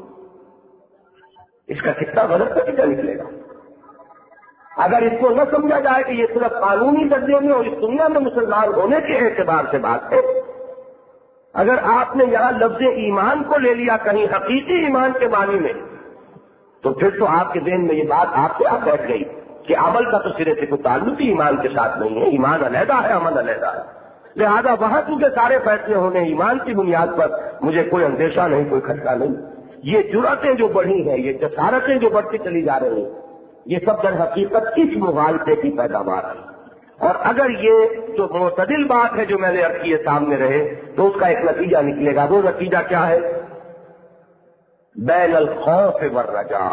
اس کا کتنا غلط نتیجہ نکلے گا اگر اس کو نہ سمجھا جائے کہ یہ صرف قانونی درجے میں اور اس دنیا میں مسلمان ہونے کے اعتبار سے بات ہے۔ اگر آپ نے یہاں لفظ ایمان کو لے لیا کہیں حقیقی ایمان کے معنی میں، تو پھر تو آپ کے ذہن میں یہ بات آپ سے آپ بیٹھ گئی کہ عمل کا تو سرے سے کوئی تعلق ہی ایمان کے ساتھ نہیں ہے، ایمان علیحدہ ہے، عمل علیحدہ ہے، لہذا وہاں کیونکہ سارے فیصلے ہونے ایمان کی بنیاد پر، مجھے کوئی اندیشہ نہیں، کوئی خطرہ نہیں۔ یہ جرأتیں جو بڑھی ہیں، یہ جسارتیں جو بڑھتی چلی جا رہی ہیں، یہ سب در حقیقت اس مغالطے کی پیداوار ہے۔ اور اگر یہ جو معتدل بات ہے جو میں نے عرض کی سامنے رہے تو اس کا ایک نتیجہ نکلے گا۔ وہ نتیجہ کیا ہے؟ بین الخوف والرجاء،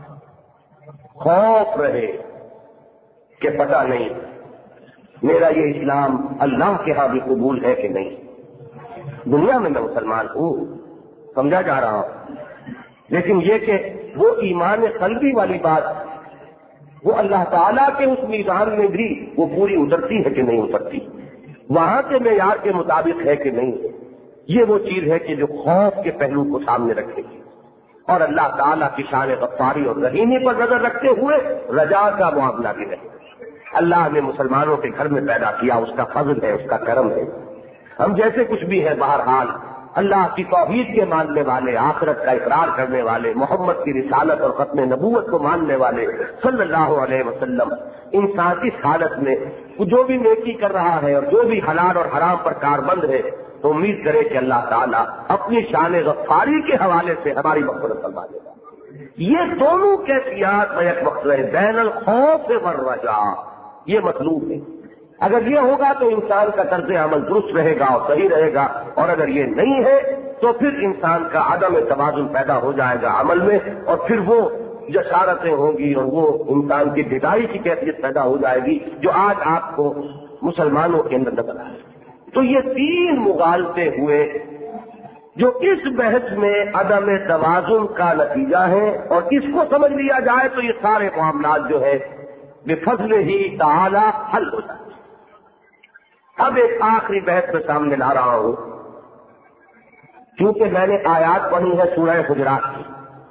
خوف رہے کہ پتہ نہیں میرا یہ اسلام اللہ کے ہاں بھی قبول ہے کہ نہیں۔ دنیا میں میں مسلمان ہوں، سمجھا جا رہا ہوں، لیکن یہ کہ وہ ایمان قلبی والی بات وہ اللہ تعالیٰ کے اس میزان میں بھی وہ پوری اترتی ہے کہ نہیں اترتی، وہاں کے معیار کے مطابق ہے کہ نہیں، یہ وہ چیز ہے کہ جو خوف کے پہلو کو سامنے رکھے گی اور اللہ تعالیٰ کی شان غفاری اور رحیمی پر نظر رکھتے ہوئے رجا کا معاملہ بھی رہے۔ اللہ نے مسلمانوں کے گھر میں پیدا کیا، اس کا فضل ہے، اس کا کرم ہے۔ ہم جیسے کچھ بھی ہے، بہرحال اللہ کی توحید کے ماننے والے، آخرت کا اقرار کرنے والے، محمد کی رسالت اور ختم نبوت کو ماننے والے صلی اللہ علیہ وسلم، انسان اس حالت میں جو بھی نیکی کر رہا ہے اور جو بھی حلال اور حرام پر کاربند ہے تو امید کرے کہ اللہ تعالیٰ اپنی شان غفاری کے حوالے سے ہماری مغفرت فرما دے گا۔ یہ دونوں کیفیات میں ایک وقت رہے، بین الخوف والرجاء، یہ مطلوب ہے۔ اگر یہ ہوگا تو انسان کا طرز عمل درست رہے گا اور صحیح رہے گا، اور اگر یہ نہیں ہے تو پھر انسان کا عدم توازن پیدا ہو جائے گا عمل میں، اور پھر وہ جسارتیں ہوں گی اور وہ انسان کی بھٹائی کی کیفیت پیدا ہو جائے گی جو آج آپ کو مسلمانوں کے اندر نظر آئے۔ تو یہ تین مغالطے ہوئے جو اس بحث میں عدم توازن کا نتیجہ ہے، اور اس کو سمجھ لیا جائے تو یہ سارے معاملات جو ہے بفضل ہی تعالی حل ہو جائے۔ اب ایک آخری بحث میں سامنے لا رہا ہوں، کیونکہ میں نے آیات پڑھی ہے سورہ حجرات کی۔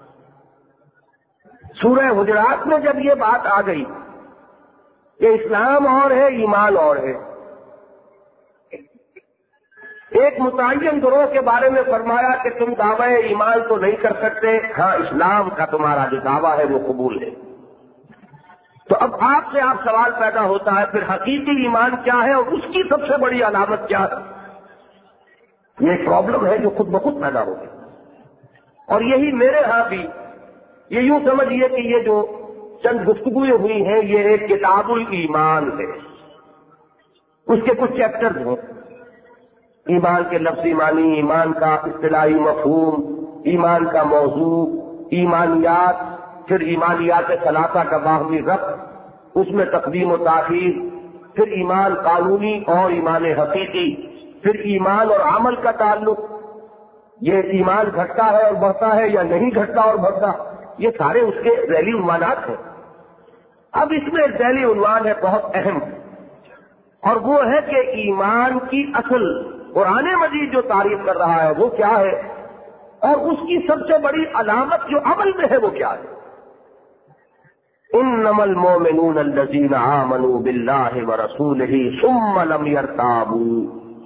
سورہ حجرات میں جب یہ بات آ گئی کہ اسلام اور ہے، ایمان اور ہے، ایک متعین گروہ کے بارے میں فرمایا کہ تم دعوی ایمان تو نہیں کر سکتے، ہاں اسلام کا تمہارا جو دعویٰ ہے وہ قبول ہے۔ تو اب آپ سے آپ سوال پیدا ہوتا ہے پھر حقیقی ایمان کیا ہے اور اس کی سب سے بڑی علامت کیا ہے؟ یہ پرابلم ہے جو خود بخود پیدا ہوگی، اور یہی میرے ہاں بھی، یہ یوں سمجھیے کہ یہ جو چند گفتگویں ہوئی ہیں یہ ایک کتاب الایمان ہے، اس کے کچھ چیپٹرز ہیں، ایمان کے لفظی معنی، ایمان کا اصطلاحی مفہوم، ایمان کا موضوع، ایمانیات، پھر ایمانیات ثلاثہ کا باہمی ربط، اس میں تقدیم و تاخیر، پھر ایمان قانونی اور ایمان حقیقی، پھر ایمان اور عمل کا تعلق، یہ ایمان گھٹتا ہے اور بڑھتا ہے یا نہیں گھٹتا اور بڑھتا، یہ سارے اس کے ذیلی عنوانات ہیں۔ اب اس میں ذیلی عنوان ہے بہت اہم، اور وہ ہے کہ ایمان کی اصل قرآن مجید جو تعریف کر رہا ہے وہ کیا ہے، اور اس کی سب سے بڑی علامت جو عمل میں ہے وہ کیا ہے۔ انما المؤمنون الذین آمنوا باللہ ورسولہ ثم لم یرتابوا،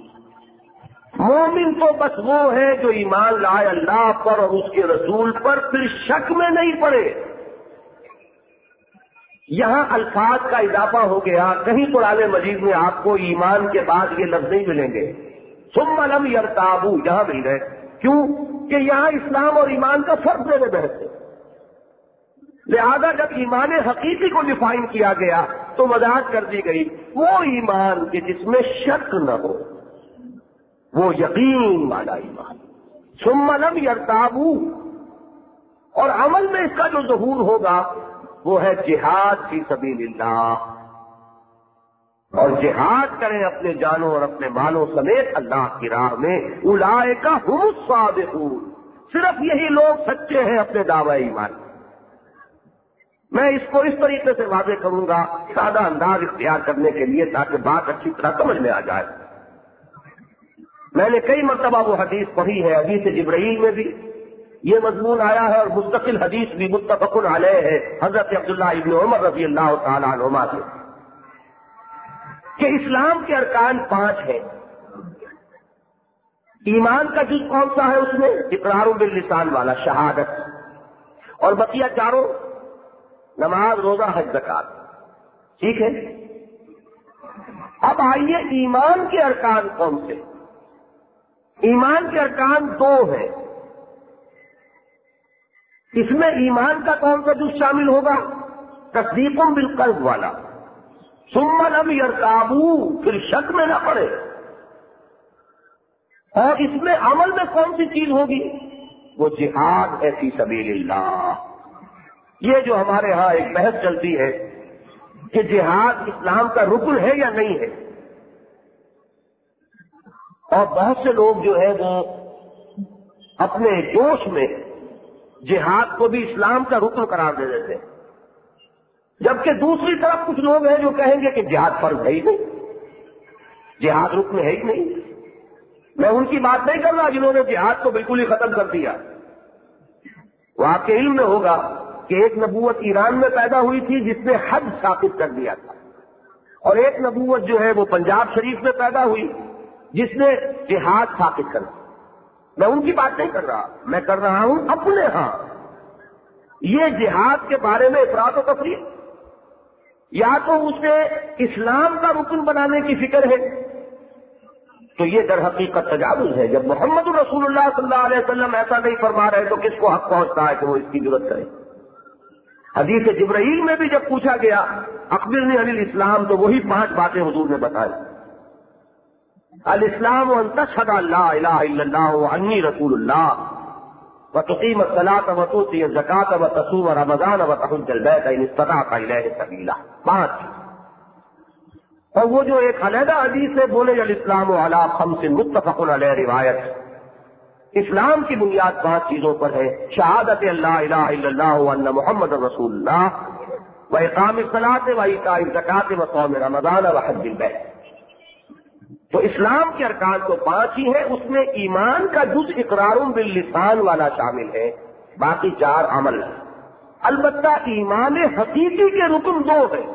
مومن تو بس وہ ہے جو ایمان لائے اللہ پر اور اس کے رسول پر، پھر شک میں نہیں پڑے۔ یہاں الفاظ کا اضافہ ہو گیا، کہیں قرآن مجید میں آپ کو ایمان کے بعد یہ لفظ نہیں ملیں گے، ثم لم یرتابوا یہاں مل گئے، کیوں کہ یہاں اسلام اور ایمان کا فرق میرے بحث ہے۔ لہذا جب ایمان حقیقی کو ڈیفائن کیا گیا تو وضاحت کر دی گئی وہ ایمان کہ جس میں شک نہ ہو، وہ یقین والا ایمان۔ ثم لم یرتابوا، اور عمل میں اس کا جو ظہور ہوگا وہ ہے جہاد فی سبیل اللہ، اور جہاد کریں اپنے جانوں اور اپنے مالوں سمیت اللہ کی راہ میں، اولئک ھم الصادقون، صرف یہی لوگ سچے ہیں اپنے دعوی ایمان۔ میں اس کو اس طریقے سے واضح کروں گا سادہ انداز اختیار کرنے کے لیے تاکہ بات اچھی طرح سمجھ میں آ جائے۔ میں نے کئی مرتبہ وہ حدیث پڑھی ہے، حدیث جبرائیل میں بھی یہ مضمون آیا ہے اور مستقل حدیث بھی متفق علیہ ہے حضرت عبداللہ ابن عمر رضی اللہ تعالی عنہما سے، کہ اسلام کے ارکان 5 ہیں۔ ایمان کا جز کون سا ہے؟ اس میں اقرار باللسان والا شہادت، اور بقیہ چاروں نماز، روزہ، حج، زکات، ٹھیک ہے۔ اب آئیے ایمان کے ارکان کون سے؟ ایمان کے ارکان 2 ہیں۔ اس میں ایمان کا کون سا جز شامل ہوگا؟ تصدیق بالقلب والا، ثم لم یرتابوا، پھر شک میں نہ پڑے۔ اور اس میں عمل میں کون سی چیز ہوگی؟ وہ جہاد ہے فی سبیل اللہ۔ یہ جو ہمارے ہاں ایک بحث چلتی ہے کہ جہاد اسلام کا رکن ہے یا نہیں ہے، اور بہت سے لوگ جو ہے وہ اپنے جوش میں جہاد کو بھی اسلام کا رکن قرار دے دیتے ہیں، جبکہ دوسری طرف کچھ لوگ ہیں جو کہیں گے کہ جہاد فرض ہے ہی نہیں، جہاد رکن ہے ہی نہیں۔ میں ان کی بات نہیں کر رہا جنہوں نے جہاد کو بالکل ہی ختم کر دیا۔ وہ آپ کے علم میں ہوگا کہ ایک نبوت ایران میں پیدا ہوئی تھی جس نے حج ثابت کر دیا تھا، اور ایک نبوت جو ہے وہ پنجاب شریف میں پیدا ہوئی جس نے جہاد ثابت کر دیا۔ میں ان کی بات نہیں کر رہا، میں کر رہا ہوں اپنے ہاں یہ جہاد کے بارے میں افراط و تفریط، یا تو اسے اسلام کا رکن بنانے کی فکر ہے تو یہ در حقیقت تجاوز ہے۔ جب محمد رسول اللہ صلی اللہ علیہ وسلم ایسا نہیں فرما رہے تو کس کو حق پہنچتا ہے کہ وہ اس کی ضرورت کرے؟ حدیث جبرائیل میں بھی جب پوچھا گیا اخبرنی عن الاسلام تو وہی 5 باتیں حضور نے بتائی۔ الاسلام ان تشهد ان لا الہ الا اللہ وانی رسول اللہ وتقیم الصلاة وتؤتی الزکاة وتصوم رمضان وتحج البیت ان استطعت الیہ سبیلا، 5۔ اور وہ جو ایک علیحدہ حدیث ہے بولے الاسلام علی 5 متفق علیہ روایت، اسلام کی بنیاد 5 چیزوں پر ہے: شہادت اللہ الہ الا اللہ وان محمد رسول اللہ واقام الصلاۃ وایتاء الزکاۃ وصوم رمضان وحج البیت۔ تو اسلام کے ارکان تو 5 ہی ہیں، اس میں ایمان کا جز اقرار باللسان والا شامل ہے، باقی 4 عمل۔ البتہ ایمان حقیقی کے رکن 2 ہیں،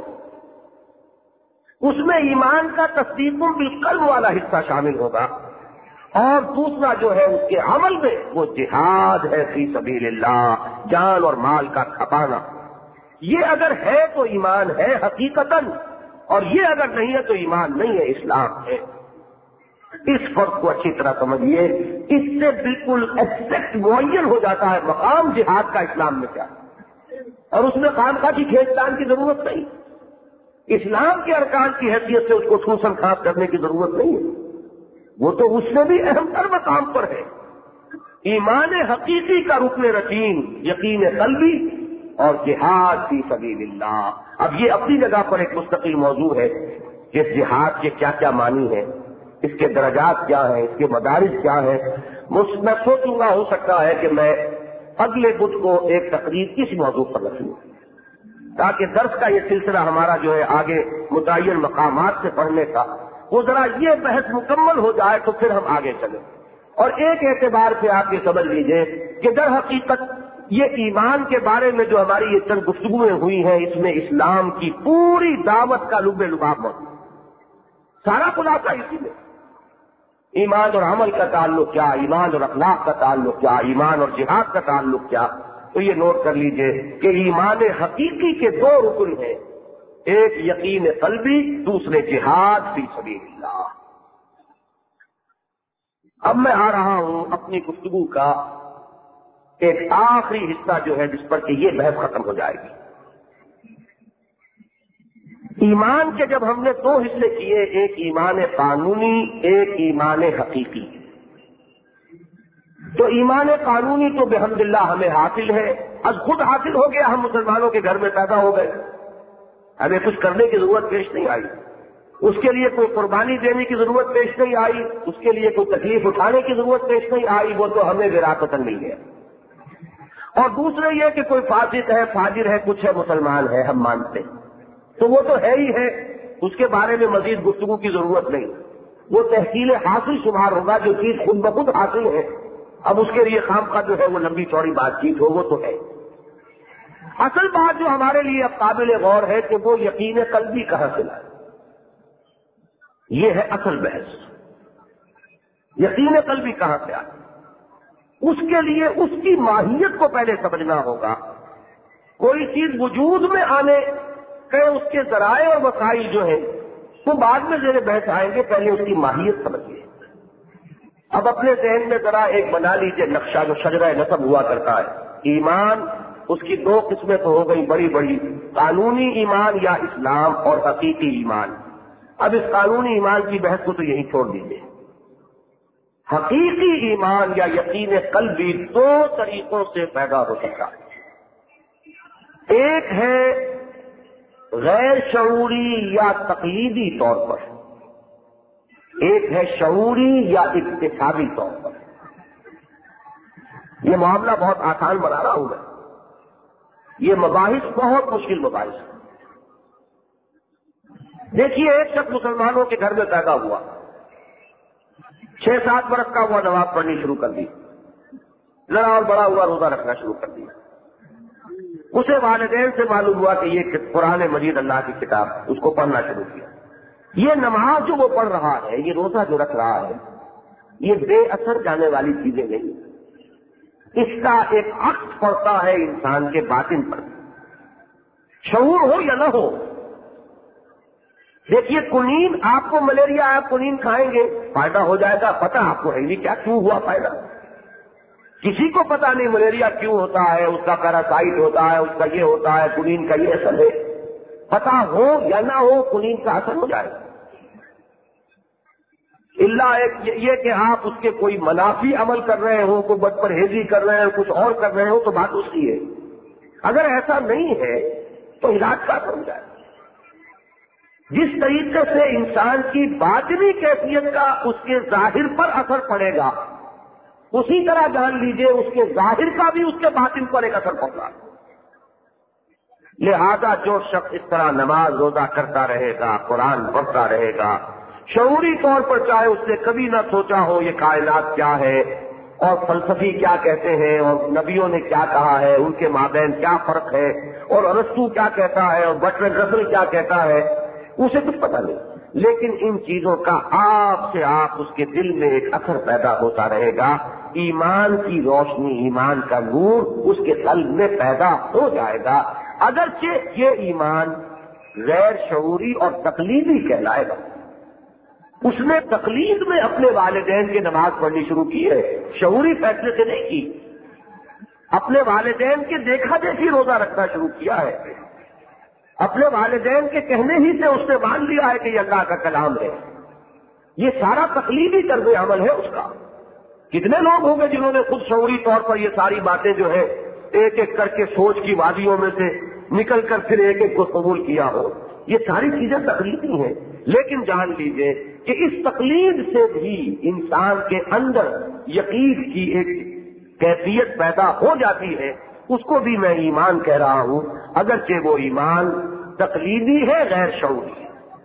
اس میں ایمان کا تصدیق بالقلب والا حصہ شامل ہوگا، اور دوسرا جو ہے اس کے عمل میں وہ جہاد ہے فی سبیل اللہ، جان اور مال کا کھپانا۔ یہ اگر ہے تو ایمان ہے حقیقتاً، اور یہ اگر نہیں ہے تو ایمان نہیں ہے، اسلام ہے۔ اس فرق کو اچھی طرح سمجھیے، اس سے بالکل ایکزیکٹ معین ہو جاتا ہے مقام جہاد کا اسلام میں کیا ہے، اور اس میں خامخواہ کی کھینچتان کی ضرورت نہیں۔ اسلام کے ارکان کی حیثیت سے اس کو ٹھوسن خاص کرنے کی ضرورت نہیں ہے، وہ تو اس سے بھی اہم تر مقام پر ہے۔ ایمان حقیقی کا رکن رکین یقین قلبی اور جہاد فی سبیل اللہ۔ اب یہ اپنی جگہ پر ایک مستقل موضوع ہے کہ جہاد کے کیا کیا معنی ہیں، اس کے درجات کیا ہیں، اس کے مدارج کیا ہیں۔ میں سوچوں گا ہو سکتا ہے کہ میں اگلے بدھ کو ایک تقریر اس موضوع پر رکھوں تاکہ درس کا یہ سلسلہ ہمارا جو ہے آگے متعین مقامات سے پڑھنے کا وہ ذرا یہ بحث مکمل ہو جائے تو پھر ہم آگے چلیں۔ اور ایک اعتبار سے آپ یہ سمجھ لیجئے کہ در حقیقت یہ ایمان کے بارے میں جو ہماری یہ چند گفتگویں ہوئی ہیں، اس میں اسلام کی پوری دعوت کا لب لباب موجود، سارا خلاصہ اسی میں۔ ایمان اور عمل کا تعلق کیا، ایمان اور اخلاق کا تعلق کیا، ایمان اور جہاد کا تعلق کیا؟ تو یہ نوٹ کر لیجئے کہ ایمان حقیقی کے دو رکن ہیں، ایک یقین قلبی، دوسرے جہاد فی سبیل اللہ۔ اب میں آ رہا ہوں اپنی گفتگو کا ایک آخری حصہ جو ہے جس پر کہ یہ بحث ختم ہو جائے گی۔ ایمان کے جب ہم نے دو حصے کیے، ایک ایمان قانونی، ایک ایمان حقیقی، تو ایمان قانونی تو بحمد اللہ ہمیں حاصل ہے، از خود حاصل ہو گیا، ہم مسلمانوں کے گھر میں پیدا ہو گئے، ہمیں کچھ کرنے کی ضرورت پیش نہیں آئی، اس کے لیے کوئی قربانی دینے کی ضرورت پیش نہیں آئی، اس کے لیے کوئی تکلیف اٹھانے کی ضرورت پیش نہیں آئی، وہ تو ہمیں وراثتاً مل گیا۔ اور دوسرے یہ کہ کوئی فاسق ہے، فاجر ہے، کچھ ہے، مسلمان ہے، ہم مانتے ہیں، تو وہ تو ہے ہی ہے، اس کے بارے میں مزید گفتگو کی ضرورت نہیں، وہ تحصیل حاصل شمار ہوگا، جو چیز خود بخود حاصل ہے، اب اس کے لیے خامخواہ جو ہے وہ لمبی چوڑی بات چیت ہو، وہ تو ہے۔ اصل بات جو ہمارے لیے اب قابل غور ہے کہ وہ یقین قلبی کہاں سے لائے، یہ ہے اصل بحث، یقین قلبی کہاں سے آئے۔ اس کے لیے اس کی ماہیت کو پہلے سمجھنا ہوگا، کوئی چیز وجود میں آنے کہ اس کے ذرائع اور وسائل جو ہیں وہ بعد میں زیر بحث آئیں گے، پہلے اس کی ماہیت سمجھیے۔ اب اپنے ذہن میں ذرا ایک بنا لیجیے نقشہ جو شجرہ نسب ہوا کرتا ہے۔ ایمان، اس کی دو قسمیں تو ہو گئی بڑی بڑی، قانونی ایمان یا اسلام، اور حقیقی ایمان۔ اب اس قانونی ایمان کی بحث کو تو یہی چھوڑ دیجیے۔ حقیقی ایمان یا یقین قلبی دو طریقوں سے پیدا ہو سکتا ہے، ایک ہے غیر شعوری یا تقلیدی طور پر، ایک ہے شعوری یا اکتسابی طور پر۔ یہ معاملہ بہت آسان بنا رہا ہوں میں، یہ مباحث بہت مشکل مباحث ہے۔ دیکھیے، ایک شخص مسلمانوں کے گھر میں پیدا ہوا، 6-7 برس کا ہوا، نماز پڑھنی شروع کر دی، لڑا اور بڑا ہوا، روزہ رکھنا شروع کر دیا۔ اسے والدین سے معلوم ہوا کہ یہ قرآن مجید اللہ کی کتاب، اس کو پڑھنا شروع کیا۔ یہ نماز جو وہ پڑھ رہا ہے، یہ روزہ جو رکھ رہا ہے، یہ بے اثر جانے والی چیزیں نہیں، اس کا ایک عکس پڑتا ہے انسان کے باطن پر، شعور ہو یا نہ ہو۔ دیکھیے، کنین، آپ کو ملیریا ہے، آپ کنین کھائیں گے، فائدہ ہو جائے گا، پتہ آپ کو ہے نہیں کیا کیوں ہوا فائدہ، کسی کو پتا نہیں ملیریا کیوں ہوتا ہے، اس کا پیراسائٹ ہوتا ہے، اس کا یہ ہوتا ہے، کنین کا یہ اثر ہے، پتا ہو یا نہ ہو کنین کا اثر ہو جائے گا۔ اللہ ایک یہ کہ آپ اس کے کوئی منافی عمل کر رہے ہو، کوئی بد پرہیزی کر رہے ہیں، کچھ اور کر رہے ہو، تو بات اس کی ہے۔ اگر ایسا نہیں ہے تو علاج کا اثر ہو جائے گا۔ جس طریقے سے انسان کی باطنی کیفیت کا اس کے ظاہر پر اثر پڑے گا، اسی طرح جان لیجئے اس کے ظاہر کا بھی اس کے باطن پر ایک اثر پڑتا ہے۔ لہذا جو شخص اس طرح نماز روزہ کرتا رہے گا، قرآن پڑھتا رہے گا، شعوری طور پر چاہے اس نے کبھی نہ سوچا ہو یہ کائنات کیا ہے، اور فلسفی کیا کہتے ہیں، اور نبیوں نے کیا کہا ہے، ان کے مابین کیا فرق ہے، اور ارسطو کیا کہتا ہے، اور برٹرینڈ رسل کیا کہتا ہے، اسے کچھ پتہ نہیں، لیکن ان چیزوں کا آپ سے آپ اس کے دل میں ایک اثر پیدا ہوتا رہے گا، ایمان کی روشنی، ایمان کا نور اس کے قلب میں پیدا ہو جائے گا، اگرچہ یہ ایمان غیر شعوری اور تقلیدی کہلائے گا۔ اس نے تقلید میں اپنے والدین کی نماز پڑھنی شروع کی ہے، شعوری فیصلے سے نہیں کی، اپنے والدین کے دیکھا دیکھی روزہ رکھنا شروع کیا ہے، اپنے والدین کے کہنے ہی سے اس نے مان لیا ہے کہ یہ اللہ کا کلام ہے، یہ سارا تقلیدی طرز عمل ہے اس کا۔ کتنے لوگ ہوں گے جنہوں نے خود شعوری طور پر یہ ساری باتیں جو ہے ایک ایک کر کے سوچ کی وادیوں میں سے نکل کر پھر ایک ایک کو قبول کیا ہو، یہ ساری چیزیں تقلیدی ہیں، لیکن جان لیجئے کہ اس تقلید سے بھی انسان کے اندر یقین کی ایک کیفیت پیدا ہو جاتی ہے، اس کو بھی میں ایمان کہہ رہا ہوں، اگرچہ وہ ایمان تقلیدی ہے، غیر شعوری ہے۔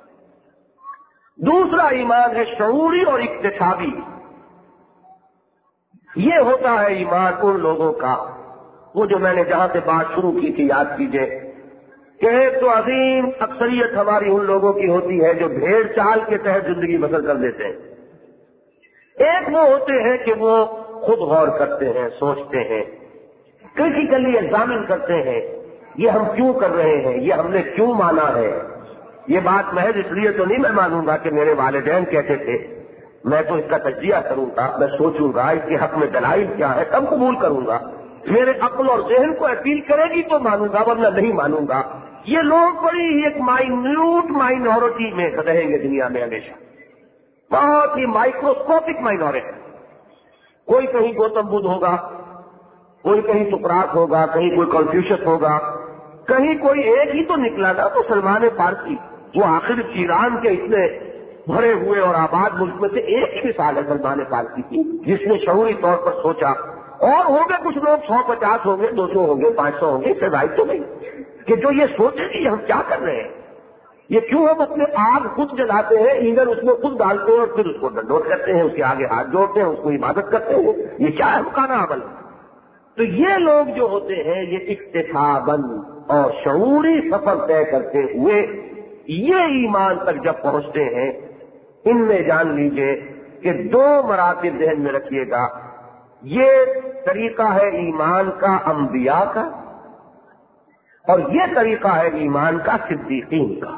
دوسرا ایمان ہے شعوری اور اکتسابی۔ یہ ہوتا ہے ایمان ان لوگوں کا وہ جو میں نے جہاں سے بات شروع کی تھی یاد کیجئے کہ ایک تو عظیم اکثریت ہماری ان لوگوں کی ہوتی ہے جو بھیڑ چال کے تحت زندگی بسر کر دیتے ہیں، ایک وہ ہوتے ہیں کہ وہ خود غور کرتے ہیں، سوچتے ہیں، کریٹیکلی ایگزامن کرتے ہیں یہ ہم کیوں کر رہے ہیں، یہ ہم نے کیوں مانا ہے۔ یہ بات محض اس لیے تو نہیں میں مانوں گا کہ میرے والدین کہتے تھے، میں تو اس کا تجزیہ کروں گا، میں سوچوں گا اس کے حق میں دلائل کیا ہے، تب قبول کروں گا، میرے عقل اور ذہن کو اپیل کرے گی تو مانوں گا ورنہ نہیں مانوں گا۔ یہ لوگ بڑی ہی ایک مائنورٹی میں رہیں گے دنیا میں ہمیشہ، بہت ہی مائکروسکوپک مائنورٹی۔ کوئی کہیں گوتم بدھ ہوگا، کوئی کہیں سقراط ہوگا، کہیں کوئی کنفیوشس ہوگا، کہیں کوئی ایک ہی تو نکلا نا تو سلمان فارسی، وہ آخر ایران کے اتنے بھرے ہوئے اور آباد ملک میں سے ایک ہی مثال ہے سلمان فارسی کی، جس نے شعوری طور پر سوچا، اور ہوں گے کچھ لوگ 150 ہوں گے، 200 ہوں گے، 500 ہوں گے، اس سے زائد تو نہیں کہ جو یہ سوچے کہ ہم کیا کر رہے ہیں، یہ کیوں ہم اپنے آگ خود جلاتے ہیں، ایندھن اس میں خود ڈالتے ہیں اور پھر اس کو ڈنڈوت کرتے ہیں، اس کے آگے ہاتھ جوڑتے ہیں، اس کو عبادت کرتے ہیں، یہ کیا ہے مکانہ عمل۔ تو یہ لوگ جو ہوتے ہیں یہ اکتساباً اور شعوری سفر طے کرتے ہوئے یہ ایمان تک جب پہنچتے ہیں، ان میں جان لیجئے کہ 2 مراتب ذہن میں رکھیے گا، یہ طریقہ ہے ایمان کا انبیاء کا، اور یہ طریقہ ہے ایمان کا صدیقین کا۔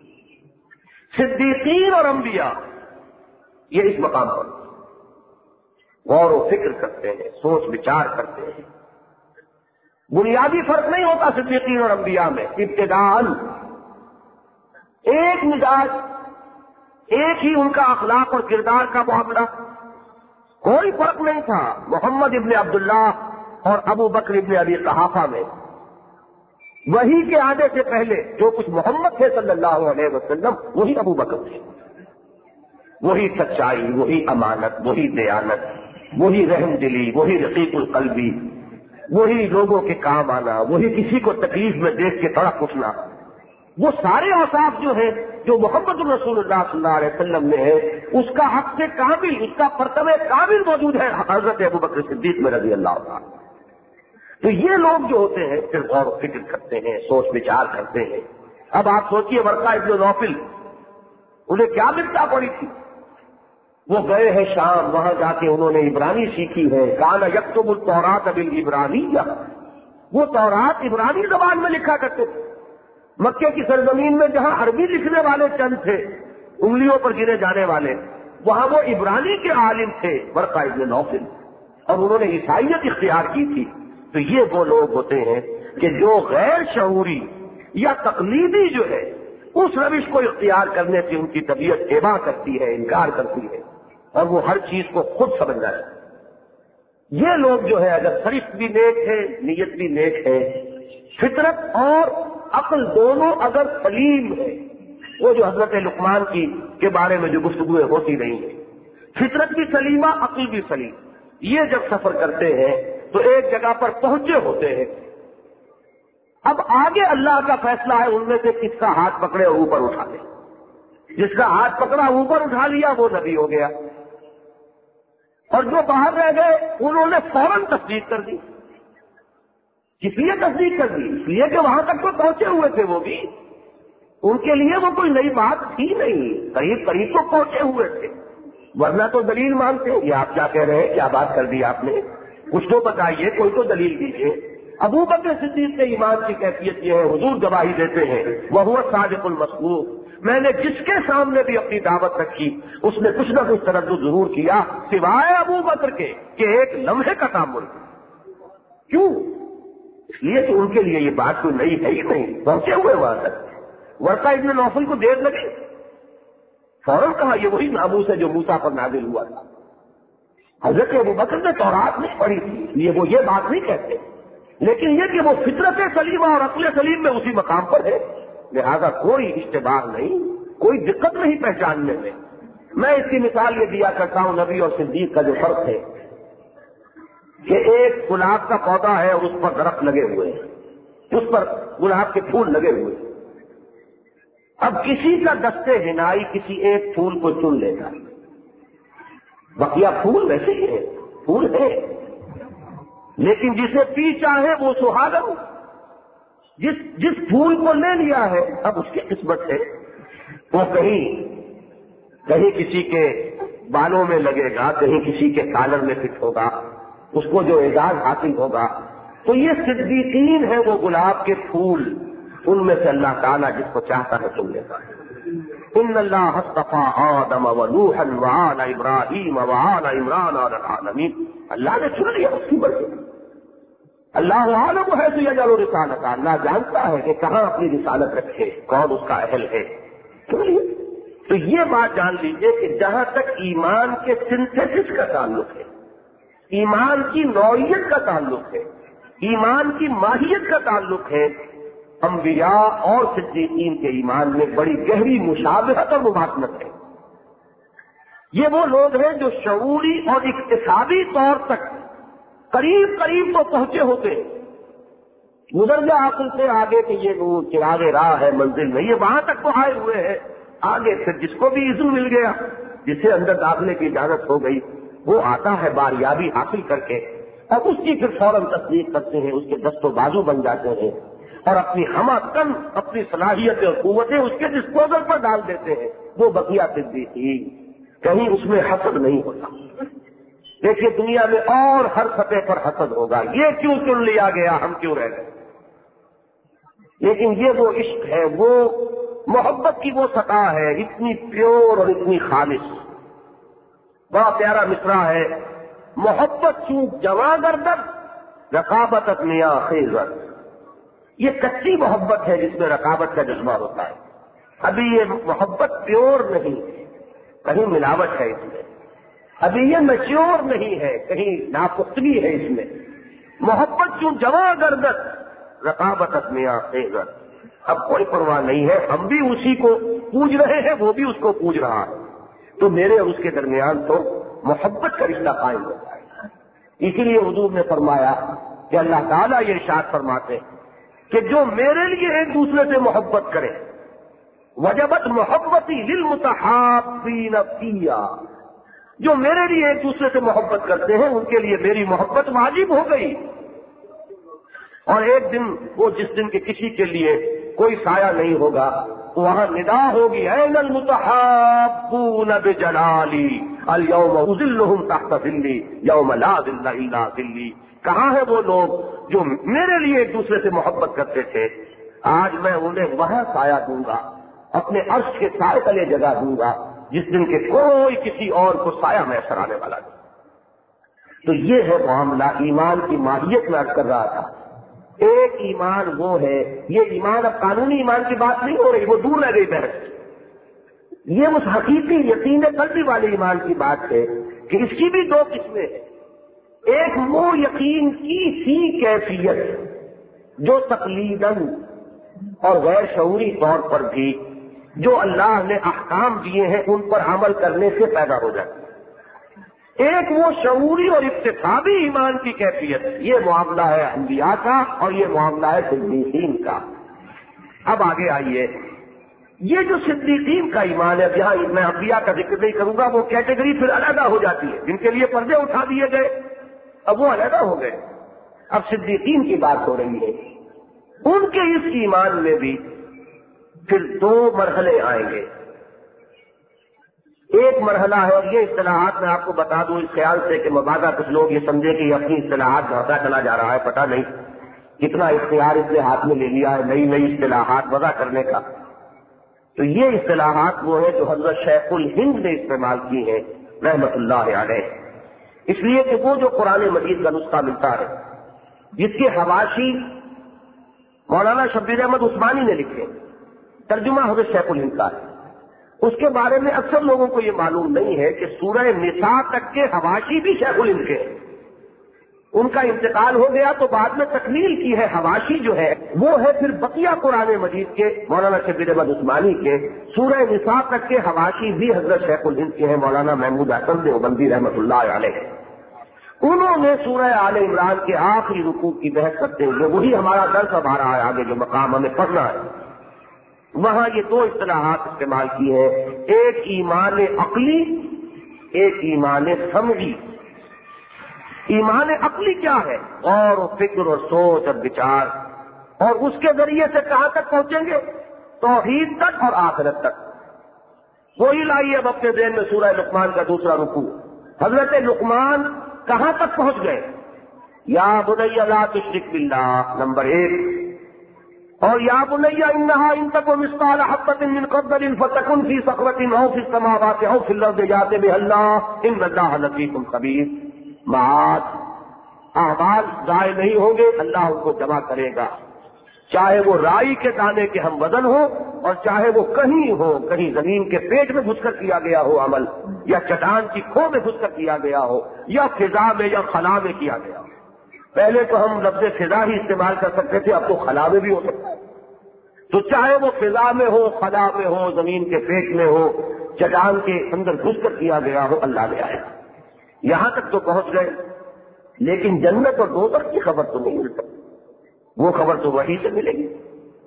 صدیقین اور انبیاء یہ اس مقام پر غور و فکر کرتے ہیں، سوچ بچار کرتے ہیں۔ بنیادی فرق نہیں ہوتا صدیقین اور انبیاء میں، ابتداءً ایک مزاج، ایک ہی ان کا اخلاق اور کردار کا معاملہ، کوئی فرق نہیں تھا محمد ابن عبداللہ اور ابو بکر ابن ابی قحافہ میں۔ وہی کے آنے سے پہلے جو کچھ محمد تھے صلی اللہ علیہ وسلم وہی ابو بکر تھے، وہی سچائی، وہی امانت، وہی دیانت، وہی رحم دلی، وہی رقیق القلبی، وہی لوگوں کے کام آنا، وہی کسی کو تکلیف میں دیکھ کے تڑپ اٹھنا، وہ سارے اوصاف جو ہیں جو محمد رسول اللہ صلی اللہ علیہ وسلم میں ہے، اس کا حق سے کامل، اس کا مرتبہ کامل موجود ہے حضرت ابو بکر صدیق میں رضی اللہ عنہ۔ تو یہ لوگ جو ہوتے ہیں پھر غور و فکر کرتے ہیں، سوچ بچار کرتے ہیں۔ اب آپ سوچئے ورقہ ابن نوفل، انہیں کیا ملتا پڑی تھی؟ وہ گئے ہیں شام، وہاں جا کے انہوں نے عبرانی سیکھی ہے، کان یکتب التوراۃ بالعبرانیہ، وہ تورات عبرانی زبان میں لکھا کرتے تھے۔ مکے کی سرزمین میں جہاں عربی لکھنے والے چند تھے، انگلیوں پر گنے جانے والے، وہاں وہ عبرانی کے عالم تھے ورقہ ابن نوفل، اور انہوں نے عیسائیت اختیار کی تھی۔ تو یہ وہ لوگ ہوتے ہیں کہ جو غیر شعوری یا تقلیدی جو ہے اس روش کو اختیار کرنے سے ان کی طبیعت ابا کرتی ہے، انکار کرتی ہے، اور وہ ہر چیز کو خود سمجھنا ہے۔ یہ لوگ جو ہے اگر شریف بھی نیک ہے، نیت بھی نیک ہے، فطرت اور عقل دونوں اگر سلیم ہے، وہ جو حضرت لقمان کے بارے میں جو گفتگویں ہوتی رہی ہیں، فطرت بھی سلیمہ، عقل بھی سلیم، یہ جب سفر کرتے ہیں تو ایک جگہ پر پہنچے ہوتے ہیں۔ اب آگے اللہ کا فیصلہ ہے ان میں سے کس کا ہاتھ پکڑے اور اوپر اٹھا لے۔ جس کا ہاتھ پکڑا اوپر اٹھا لیا وہ نبی ہو گیا، اور جو باہر رہ گئے انہوں نے فوراً تصدیق کر دی۔ کس لیے تصدیق کر دی؟ اس لیے کہ وہاں تک تو پہنچے ہوئے تھے، وہ بھی ان کے لیے وہ کوئی نئی بات تھی نہیں، قریب قریب تو پہنچے ہوئے تھے، ورنہ تو دلیل مانگتے۔ یہ آپ کیا کہہ رہے ہیں؟ کیا بات کر دی آپ نے؟ کچھ تو بتائیے، کوئی تو دلیل دیجیے۔ ابو بکر صدیق کے ایمان کی کیفیت یہ ہے، حضور گواہی دیتے ہیں، وہو صادق المصدوق، میں نے جس کے سامنے بھی اپنی دعوت رکھی اس نے کچھ نہ کچھ تردد ضرور کیا، سوائے ابو بکر کے کہ ایک لمحے کا تعامل۔ کیوں؟ اس لیے کہ ان کے لیے یہ بات کوئی نئی ہے ہی نہیں، پہنچے ہوئے وہاں تک۔ ورقہ ابن نوفل کو دیر لگی، فوراً کہا یہ وہی ناموس ہے جو موسیٰ پر نازل ہوا تھا۔ حضرت ابو بکر نے تورات نہیں پڑھی تھی، اس لیے وہ یہ بات نہیں کہتے، لیکن یہ کہ وہ فطرت سلیمہ اور عقل سلیم میں اسی مقام پر ہے، لہذا کوئی اشتباہ نہیں، کوئی دقت نہیں پہچاننے میں۔ میں اس کی مثال یہ دیا کرتا ہوں نبی اور صدیق کا جو فرق ہے کہ ایک گلاب کا پودا ہے اور اس پر درخت لگے ہوئے ہیں، اس پر گلاب کے پھول لگے ہوئے ہیں۔ اب کسی کا دستے ہنائی کسی ایک پھول کو چن لے گا، بقیہ پھول ویسے ہی ہے، پھول ہے، لیکن جسے پی چاہے وہ سہاگا ہو. جس پھول کو لے لیا ہے اب اس کی قسمت ہے، وہ کہیں کسی کے بالوں میں لگے گا، کہیں کسی کے کالر میں فٹ ہوگا، اس کو جو اعزاز حاصل ہوگا. تو یہ صدیقین ہے وہ گلاب کے پھول، ان میں سے اللہ تعالیٰ جس کو چاہتا ہے چن لیتا ہے. ان اللہ اصطفى آدم ونوحا وآل ابراہیم وآل عمران علی العالمین. اللہ نے چن لیا اس کی مرضی. اللہ عالم ہے تو یجعل رسالت، اللہ جانتا ہے کہ کہاں اپنی رسالت رکھے، کون اس کا اہل ہے. تو یہ بات جان لیجئے کہ جہاں تک ایمان کے سنتھیسس کا تعلق ہے، ایمان کی نوعیت کا تعلق ہے، ایمان کی ماہیت کا تعلق ہے، انبیاء اور صدیقین کے ایمان میں بڑی گہری مشابہت اور مماثلت ہے. یہ وہ لوگ ہیں جو شعوری اور اقتصادی طور تک قریب تو پہنچے ہوتے ہیں. گزر گیا عقل سے آگے کہ یہ وہ چراغ راہ ہے، منزل نہیں ہے، وہاں تک تو آئے ہوئے ہیں. آگے پھر جس کو بھی عزم مل گیا، جسے اندر داخلے کی اجازت ہو گئی، وہ آتا ہے باریابی حاصل کر کے، اور اس کی پھر فوراً تصدیق کرتے ہیں، اس کے دست و بازو بن جاتے ہیں، اور اپنی ہمہ تن، اپنی صلاحیتیں اور قوتیں اس کے ڈسپوزل پر ڈال دیتے ہیں. وہ بقیہ صدیقین، کہیں اس میں حسد نہیں ہوتا. دیکھیے دنیا میں اور ہر سطح پر حسد ہوگا، یہ کیوں چن لیا گیا، ہم کیوں رہ گئے. لیکن یہ وہ عشق ہے، وہ محبت کی وہ سطح ہے، اتنی پیور اور اتنی خالص. بڑا پیارا مصرع ہے، محبت چونک جواں گردد رقابت اپنیا خیزت. یہ کچی محبت ہے جس میں رقابت کا جذبہ ہوتا ہے. ابھی یہ محبت پیور نہیں، کہیں ملاوٹ ہے اس میں. ابھی یہ میچیور نہیں ہے، کہیں ناپختگی ہے اس میں. محبت چون جواں گردد رقابت اپنیا خیزت. اب کوئی پرواہ نہیں ہے، ہم بھی اسی کو پوج رہے ہیں، وہ بھی اس کو پوج رہا ہے. تو میرے اور اس کے درمیان تو محبت کا رشتہ قائم ہوتا ہے. اسی لیے حضور نے فرمایا کہ اللہ تعالیٰ یہ ارشاد فرماتے کہ جو میرے لیے ایک دوسرے سے محبت کرے، وجبت محبتی للمتحابین فیہ، جو میرے لیے ایک دوسرے سے محبت کرتے ہیں ان کے لیے میری محبت واجب ہو گئی. اور ایک دن وہ جس دن کے کسی کے لیے کوئی سایہ نہیں ہوگا، وہاں ندا ہوگی این المتحابون بجلالی الیوم اذلہم تحت ظلی یوم لا ظل الا ظلی. کہاں ہیں وہ لوگ جو میرے لیے ایک دوسرے سے محبت کرتے تھے؟ آج میں انہیں وہاں سایہ دوں گا، اپنے عرش کے سائے تلے جگہ دوں گا، جس دن کے کوئی کسی اور کو سایہ میسر آنے والا نہیں. تو یہ ہے معاملہ ایمان کی ماہیت میں عرض کر رہا تھا. ایک ایمان وہ ہے، یہ ایمان اب قانونی ایمان کی بات نہیں ہو رہی، وہ دور رہ گئی بحث. یہ اس حقیقی یقین قلبی والے ایمان کی بات ہے کہ اس کی بھی دو قسمیں ہیں. ایک وہ یقین کی سی کیفیت جو تقلیداً اور غیر شعوری طور پر بھی جو اللہ نے احکام دیے ہیں ان پر عمل کرنے سے پیدا ہو جاتی ہے. ایک وہ شعوری اور اقتصادی ایمان کی کیفیت، یہ معاملہ ہے انبیاء کا اور یہ معاملہ ہے صدیقین کا. اب آگے آئیے، یہ جو صدیقین کا ایمان ہے، یہاں میں انبیاء کا ذکر نہیں کروں گا، وہ کیٹیگری پھر علیحدہ ہو جاتی ہے. جن کے لیے پردے اٹھا دیے گئے اب وہ علیحدہ ہو گئے. اب صدیقین کی بات ہو رہی ہے. ان کے اس ایمان میں بھی پھر دو مرحلے آئیں گے. ایک مرحلہ ہے، اور یہ اصطلاحات میں آپ کو بتا دوں اس خیال سے کہ مبادا کچھ لوگ یہ سمجھے کہ یہ اپنی اصطلاحات بڑھتا چلا جا رہا ہے، پتہ نہیں کتنا اختیار اس نے ہاتھ میں لے لیا ہے نئی اصطلاحات وضع کرنے کا. تو یہ اصطلاحات وہ ہیں جو حضرت شیخ الہند نے استعمال کی ہیں رحمت اللہ علیہ. اس لیے کہ وہ جو قرآن مجید کا نسخہ ملتا ہے جس کے حواشی مولانا شبیر احمد عثمانی نے لکھے، ترجمہ حضرت شیخ الہند کا ہے، اس کے بارے میں اکثر لوگوں کو یہ معلوم نہیں ہے کہ سورہ نساء تک کے حواشی بھی شیخ الہند کے ہیں. ان کا انتقال ہو گیا تو بعد میں تکمیل کی ہے. حواشی جو ہے وہ ہے پھر بقیہ قرآن مجید کے مولانا شبیر احمد عثمانی کے. سورہ نساء تک کے حواشی بھی حضرت شیخ الہند کے ہیں، مولانا محمود حسن دیوبندی رحمۃ اللہ علیہ. انہوں نے سورہ آل عمران کے آخری رکوع کی بحث کرتے ہوئے، وہی ہمارا درس اب آ رہا ہے آگے جو مقام ہمیں پڑھنا ہے، وہاں یہ دو اصطلاحات استعمال کی ہیں، ایک ایمان عقلی، ایک ایمان سمعی. ایمان عقلی کیا ہے؟ غور و فکر اور سوچ اور وچار، اور اس کے ذریعے سے کہاں تک پہنچیں گے؟ توحید تک اور آخرت تک۔ وہی لائیے اب اپنے ذہن میں سورہ لقمان کا دوسرا رکوع۔ حضرت لقمان کہاں تک پہنچ گئے؟ یا بنی لا تشرک باللہ نمبر 1، اور یا بنی انہا ان تک مثقال حبۃ من خردل فتکن فی صخرۃ او فی السماوات او فی الارض یأت بها اللہ ان اللہ لطیف خبیر۔ معاذ، اعمال ضائع نہیں ہوں گے، اللہ ان کو جمع کرے گا، چاہے وہ رائی کے دانے کے ہم وزن ہو، اور چاہے وہ کہیں ہو، کہیں زمین کے پیٹ میں گھس کر کیا گیا ہو عمل، یا چٹان کی کھو میں گھس کر کیا گیا ہو، یا فضا میں یا خلا میں کیا گیا ہو۔ پہلے تو ہم لفظ فضا ہی استعمال کر سکتے تھے، اب تو خلا میں بھی ہو سکتا ہے۔ تو چاہے وہ فضا میں ہو، خلا میں ہو، زمین کے پیٹ میں ہو، چٹان کے اندر گھس کر کیا گیا ہو، اللہ نے آیا۔ یہاں تک تو پہنچ گئے، لیکن جنت اور دوزخ کی خبر تو نہیں مل سکتی، وہ خبر تو وحی سے ملے گی۔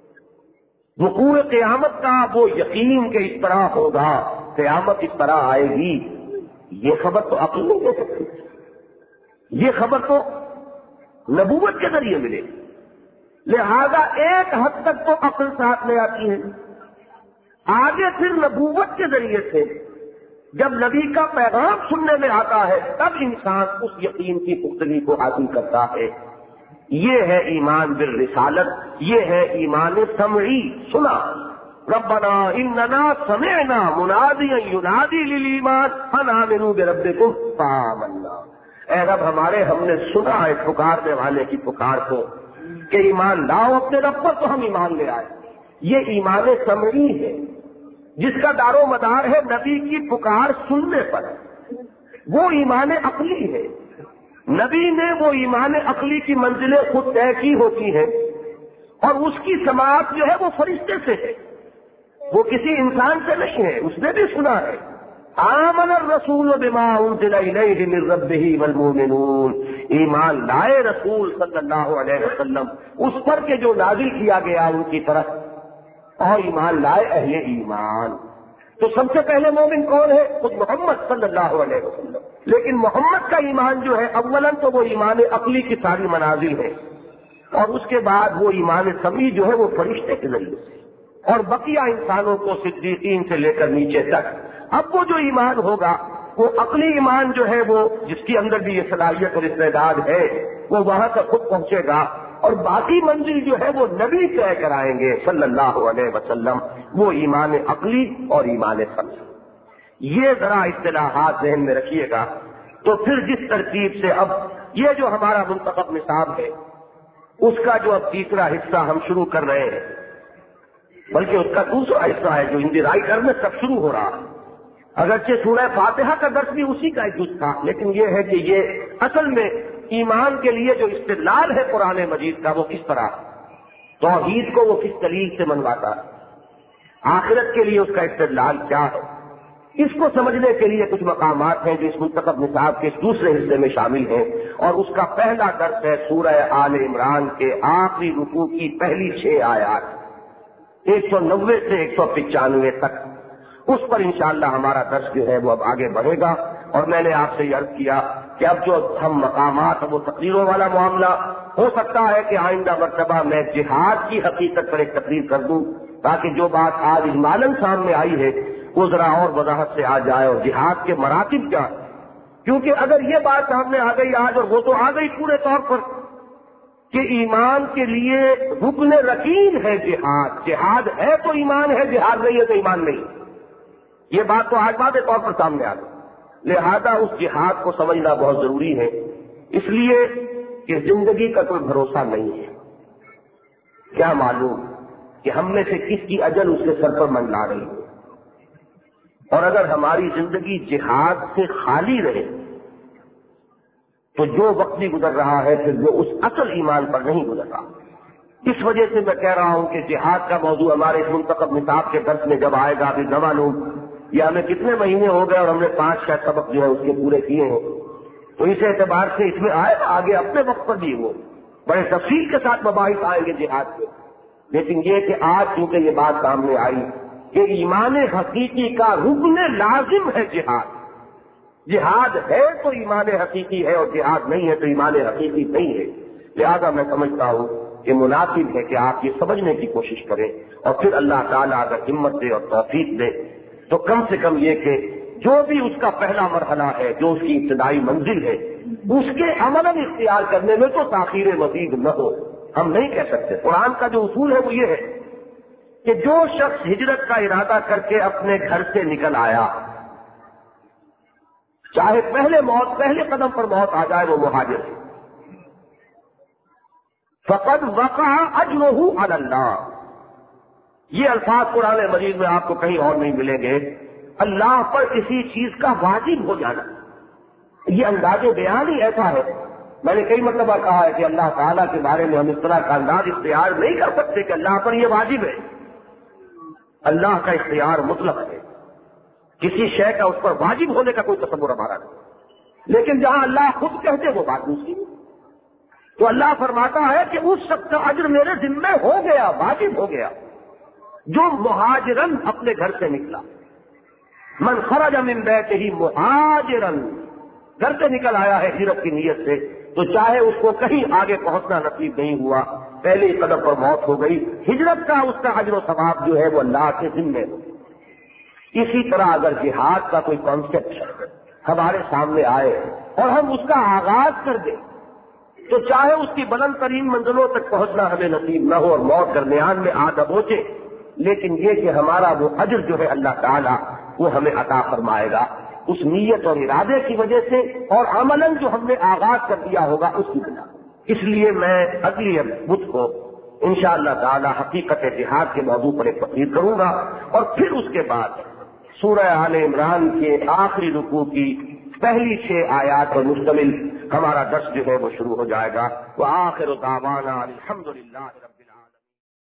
وقوع قیامت کا وہ یقین کہ اس طرح ہوگا، قیامت اس طرح آئے گی، یہ خبر تو عقل نہیں دے سکتی، یہ خبر تو نبوت کے ذریعے ملے گی۔ لہذا ایک حد تک تو عقل ساتھ میں آتی ہے، آگے پھر نبوت کے ذریعے سے جب نبی کا پیغام سننے میں آتا ہے تب انسان اس یقین کی پختگی کو حاصل کرتا ہے۔ یہ ہے ایمان بالرسالت، یہ ہے ایمان سمعی، سنا۔ ربنا اننا سمعنا منادیا ینادی للایمان ان آمنوا بربکم فآمنا۔ اے رب ہمارے، ہم نے سنا ہے پکارنے والے کی پکار کو کہ ایمان لاؤ اپنے رب پر، تو ہم ایمان لے آئے۔ یہ ایمان سمعی ہے جس کا دار و مدار ہے نبی کی پکار سننے پر، وہ ایمان عقلی ہے۔ نبی نے وہ ایمان عقلی کی منزلیں خود طے کی ہوتی ہیں، اور اس کی سماعت جو ہے وہ فرشتے سے ہے، وہ کسی انسان سے نہیں ہے، اس نے بھی سنا ہے۔ آمن الرسول بما انزل الیہ من ربہ والمؤمنون، ایمان لائے رسول صلی اللہ علیہ وسلم اس پر کہ جو نازل کیا گیا ان کی طرف، اور ایمان لائے اہل ایمان۔ تو سب سے پہلے مومن کون ہے؟ خود محمد صلی اللہ علیہ وسلم۔ لیکن محمد کا ایمان جو ہے اولاً تو وہ ایمان عقلی کی ساری منازل ہے، اور اس کے بعد وہ ایمان سمعی جو ہے وہ فرشتے کے ذریعے سے، اور بقیہ انسانوں کو صدیقین سے لے کر نیچے تک۔ اب وہ جو ایمان ہوگا وہ عقلی ایمان جو ہے وہ جس کی اندر بھی یہ صلاحیت اور استعداد ہے وہ وہاں تک خود پہنچے گا، اور باقی منزل جو ہے وہ نبی طے کرائیں گے صلی اللہ علیہ وسلم، وہ ایمان عقلی اور ایمان سمعی۔ یہ ذرا اصطلاحات ذہن میں رکھیے گا۔ تو پھر جس ترتیب سے اب یہ جو ہمارا منتخب نصاب ہے اس کا جو اب تیسرا حصہ ہم شروع کر رہے ہیں، بلکہ اس کا دوسرا حصہ ہے جو اندرائی کر میں سب شروع ہو رہا ہے۔ اگرچہ سورہ فاتحہ کا درس بھی اسی کا ایک جز تھا، لیکن یہ ہے کہ یہ اصل میں ایمان کے لیے جو استدلال ہے قرآن مجید کا وہ کس طرح، توحید کو وہ کس دلیل سے منواتا ہے، آخرت کے لیے اس کا استدلال کیا ہے، اس کو سمجھنے کے لیے کچھ مقامات ہیں جو اس منتخب نصاب کے اس دوسرے حصے میں شامل ہیں، اور اس کا پہلا درس ہے سورہ آل عمران کے آخری رکوع کی پہلی 6 آیات 190 سے 195 تک۔ اس پر انشاءاللہ ہمارا درس جو ہے وہ اب آگے بڑھے گا، اور میں نے آپ سے یہ عرض کیا کہ اب جو ہم مقامات وہ تقریروں والا معاملہ ہو سکتا ہے کہ آئندہ مرتبہ میں جہاد کی حقیقت پر ایک تقریر کر دوں، تاکہ جو بات آج اجمالاً سامنے آئی ہے وہ ذرا اور وضاحت سے آ جائے، اور جہاد کے مراتب کیا، کیونکہ اگر یہ بات سامنے آ گئی آج، اور وہ تو آ گئی پورے طور پر کہ ایمان کے لیے رکن رکین ہے جہاد، جہاد ہے تو ایمان ہے، جہاد نہیں ہے تو ایمان نہیں، یہ بات تو آج واضح طور پر سامنے آ گئی۔ لہذا اس جہاد کو سمجھنا بہت ضروری ہے، اس لیے کہ زندگی کا کوئی بھروسہ نہیں ہے، کیا معلوم کہ ہم میں سے کس کی اجل اس کے سر پر منڈلا رہی ہے، اور اگر ہماری زندگی جہاد سے خالی رہے تو جو وقت بھی گزر رہا ہے پھر وہ اس اصل ایمان پر نہیں گزر رہا۔ اس وجہ سے میں کہہ رہا ہوں کہ جہاد کا موضوع ہمارے اس منتخب نصاب کے درس میں جب آئے گا، ابھی نہ معلوم یہ ہمیں کتنے مہینے ہو گئے اور ہم نے 5 شاید سبق جو ہے اس کے پورے کیے ہیں، تو اس اعتبار سے اس میں آئے گا آگے اپنے وقت پر بھی وہ بڑے تفصیل کے ساتھ مباحث آئیں گے جہاد کے۔ لیکن یہ کہ آج چونکہ یہ بات سامنے آئی کہ ایمان حقیقی کا رکن لازم ہے جہاد، جہاد ہے تو ایمان حقیقی ہے، اور جہاد نہیں ہے تو ایمان حقیقی نہیں ہے۔ لہذا میں سمجھتا ہوں کہ مناسب ہے کہ آپ یہ سمجھنے کی کوشش کریں، اور پھر اللہ تعالیٰ اگر ہمت دے اور توفیق دے تو کم سے کم یہ کہ جو بھی اس کا پہلا مرحلہ ہے، جو اس کی ابتدائی منزل ہے، اس کے عملاً اختیار کرنے میں تو تاخیر مزید نہ ہو۔ ہم نہیں کہہ سکتے، قرآن کا جو اصول ہے وہ یہ ہے کہ جو شخص ہجرت کا ارادہ کر کے اپنے گھر سے نکل آیا، چاہے پہلے قدم پر موت آ جائے، وہ مہاجر ہے۔ فقد وقع اجرہ علی اللہ، یہ الفاظ قرآن مجید میں آپ کو کہیں اور نہیں ملیں گے۔ اللہ پر کسی چیز کا واجب ہو جانا، یہ انداز بیان ہی ایسا ہے۔ میں نے کئی مرتبہ کہا ہے کہ اللہ تعالیٰ کے بارے میں ہم اس طرح کا انداز اختیار نہیں کر سکتے کہ اللہ پر یہ واجب ہے۔ اللہ کا اختیار مطلق ہے، کسی شے کا اس پر واجب ہونے کا کوئی تصور ہمارا نہیں، لیکن جہاں اللہ خود کہتے وہ بات دوسری۔ تو اللہ فرماتا ہے کہ اس شخص کا اجر میرے ذمہ ہو گیا، واجب ہو گیا، جو مہاجرن اپنے گھر سے نکلا۔ من خرج من بیتہ مہاجرن، گھر سے نکل آیا ہے ہجرت کی نیت سے، تو چاہے اس کو کہیں آگے پہنچنا نصیب نہیں ہوا، پہلے ہی قدم پر موت ہو گئی، ہجرت کا اس کا اجر و ثواب جو ہے وہ اللہ کے ذمہ ہے۔ اسی طرح اگر جہاد کا کوئی کانسیپٹ ہمارے سامنے آئے اور ہم اس کا آغاز کر دیں، تو چاہے اس کی بلند ترین منزلوں تک پہنچنا ہمیں نصیب نہ ہو اور موت درمیان میں آ دبوچے، لیکن یہ کہ ہمارا وہ اجر جو ہے اللہ تعالیٰ وہ ہمیں عطا فرمائے گا، اس نیت اور ارادے کی وجہ سے، اور عملاً جو ہم نے آغاز کر دیا ہوگا اس کی بنا۔ اس لیے میں اگلی بدھ کو انشاءاللہ تعالی حقیقت جہاد کے موضوع پر ایک تقریر کروں گا، اور پھر اس کے بعد سورہ آل عمران کے آخری رکوع کی پہلی 6 آیات پر مشتمل ہمارا درس جو ہے وہ شروع ہو جائے گا۔ وآخر دعوانا الحمدللہ رب العالمین۔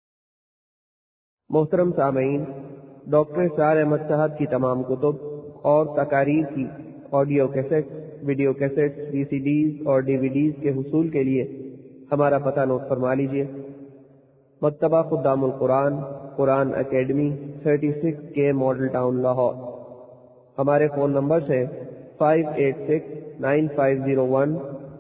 محترم سامعین، ڈاکٹر اسرار احمد صاحب کی تمام کتب اور تقاریر کی audio cassette, video cassette, V C Ds اور ڈی وی ڈیز کے حصول کے لیے ہمارا پتہ نوٹ فرما لیجیے۔ مکتبہ خدام القرآن، Quran academy, 36K model town, Lahore. ہمارے فون نمبرز ہیں 586-9501،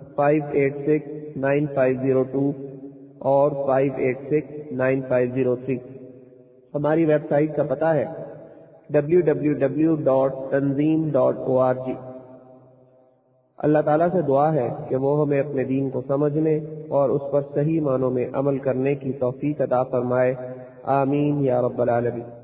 586-9502 اور 586-9503۔ ہماری ویب سائٹ کا پتہ ہے www.tanzeem.org۔ اللہ تعالیٰ سے دعا ہے کہ وہ ہمیں اپنے دین کو سمجھنے اور اس پر صحیح معنوں میں عمل کرنے کی توفیق عطا فرمائے، آمین یا رب العالمین۔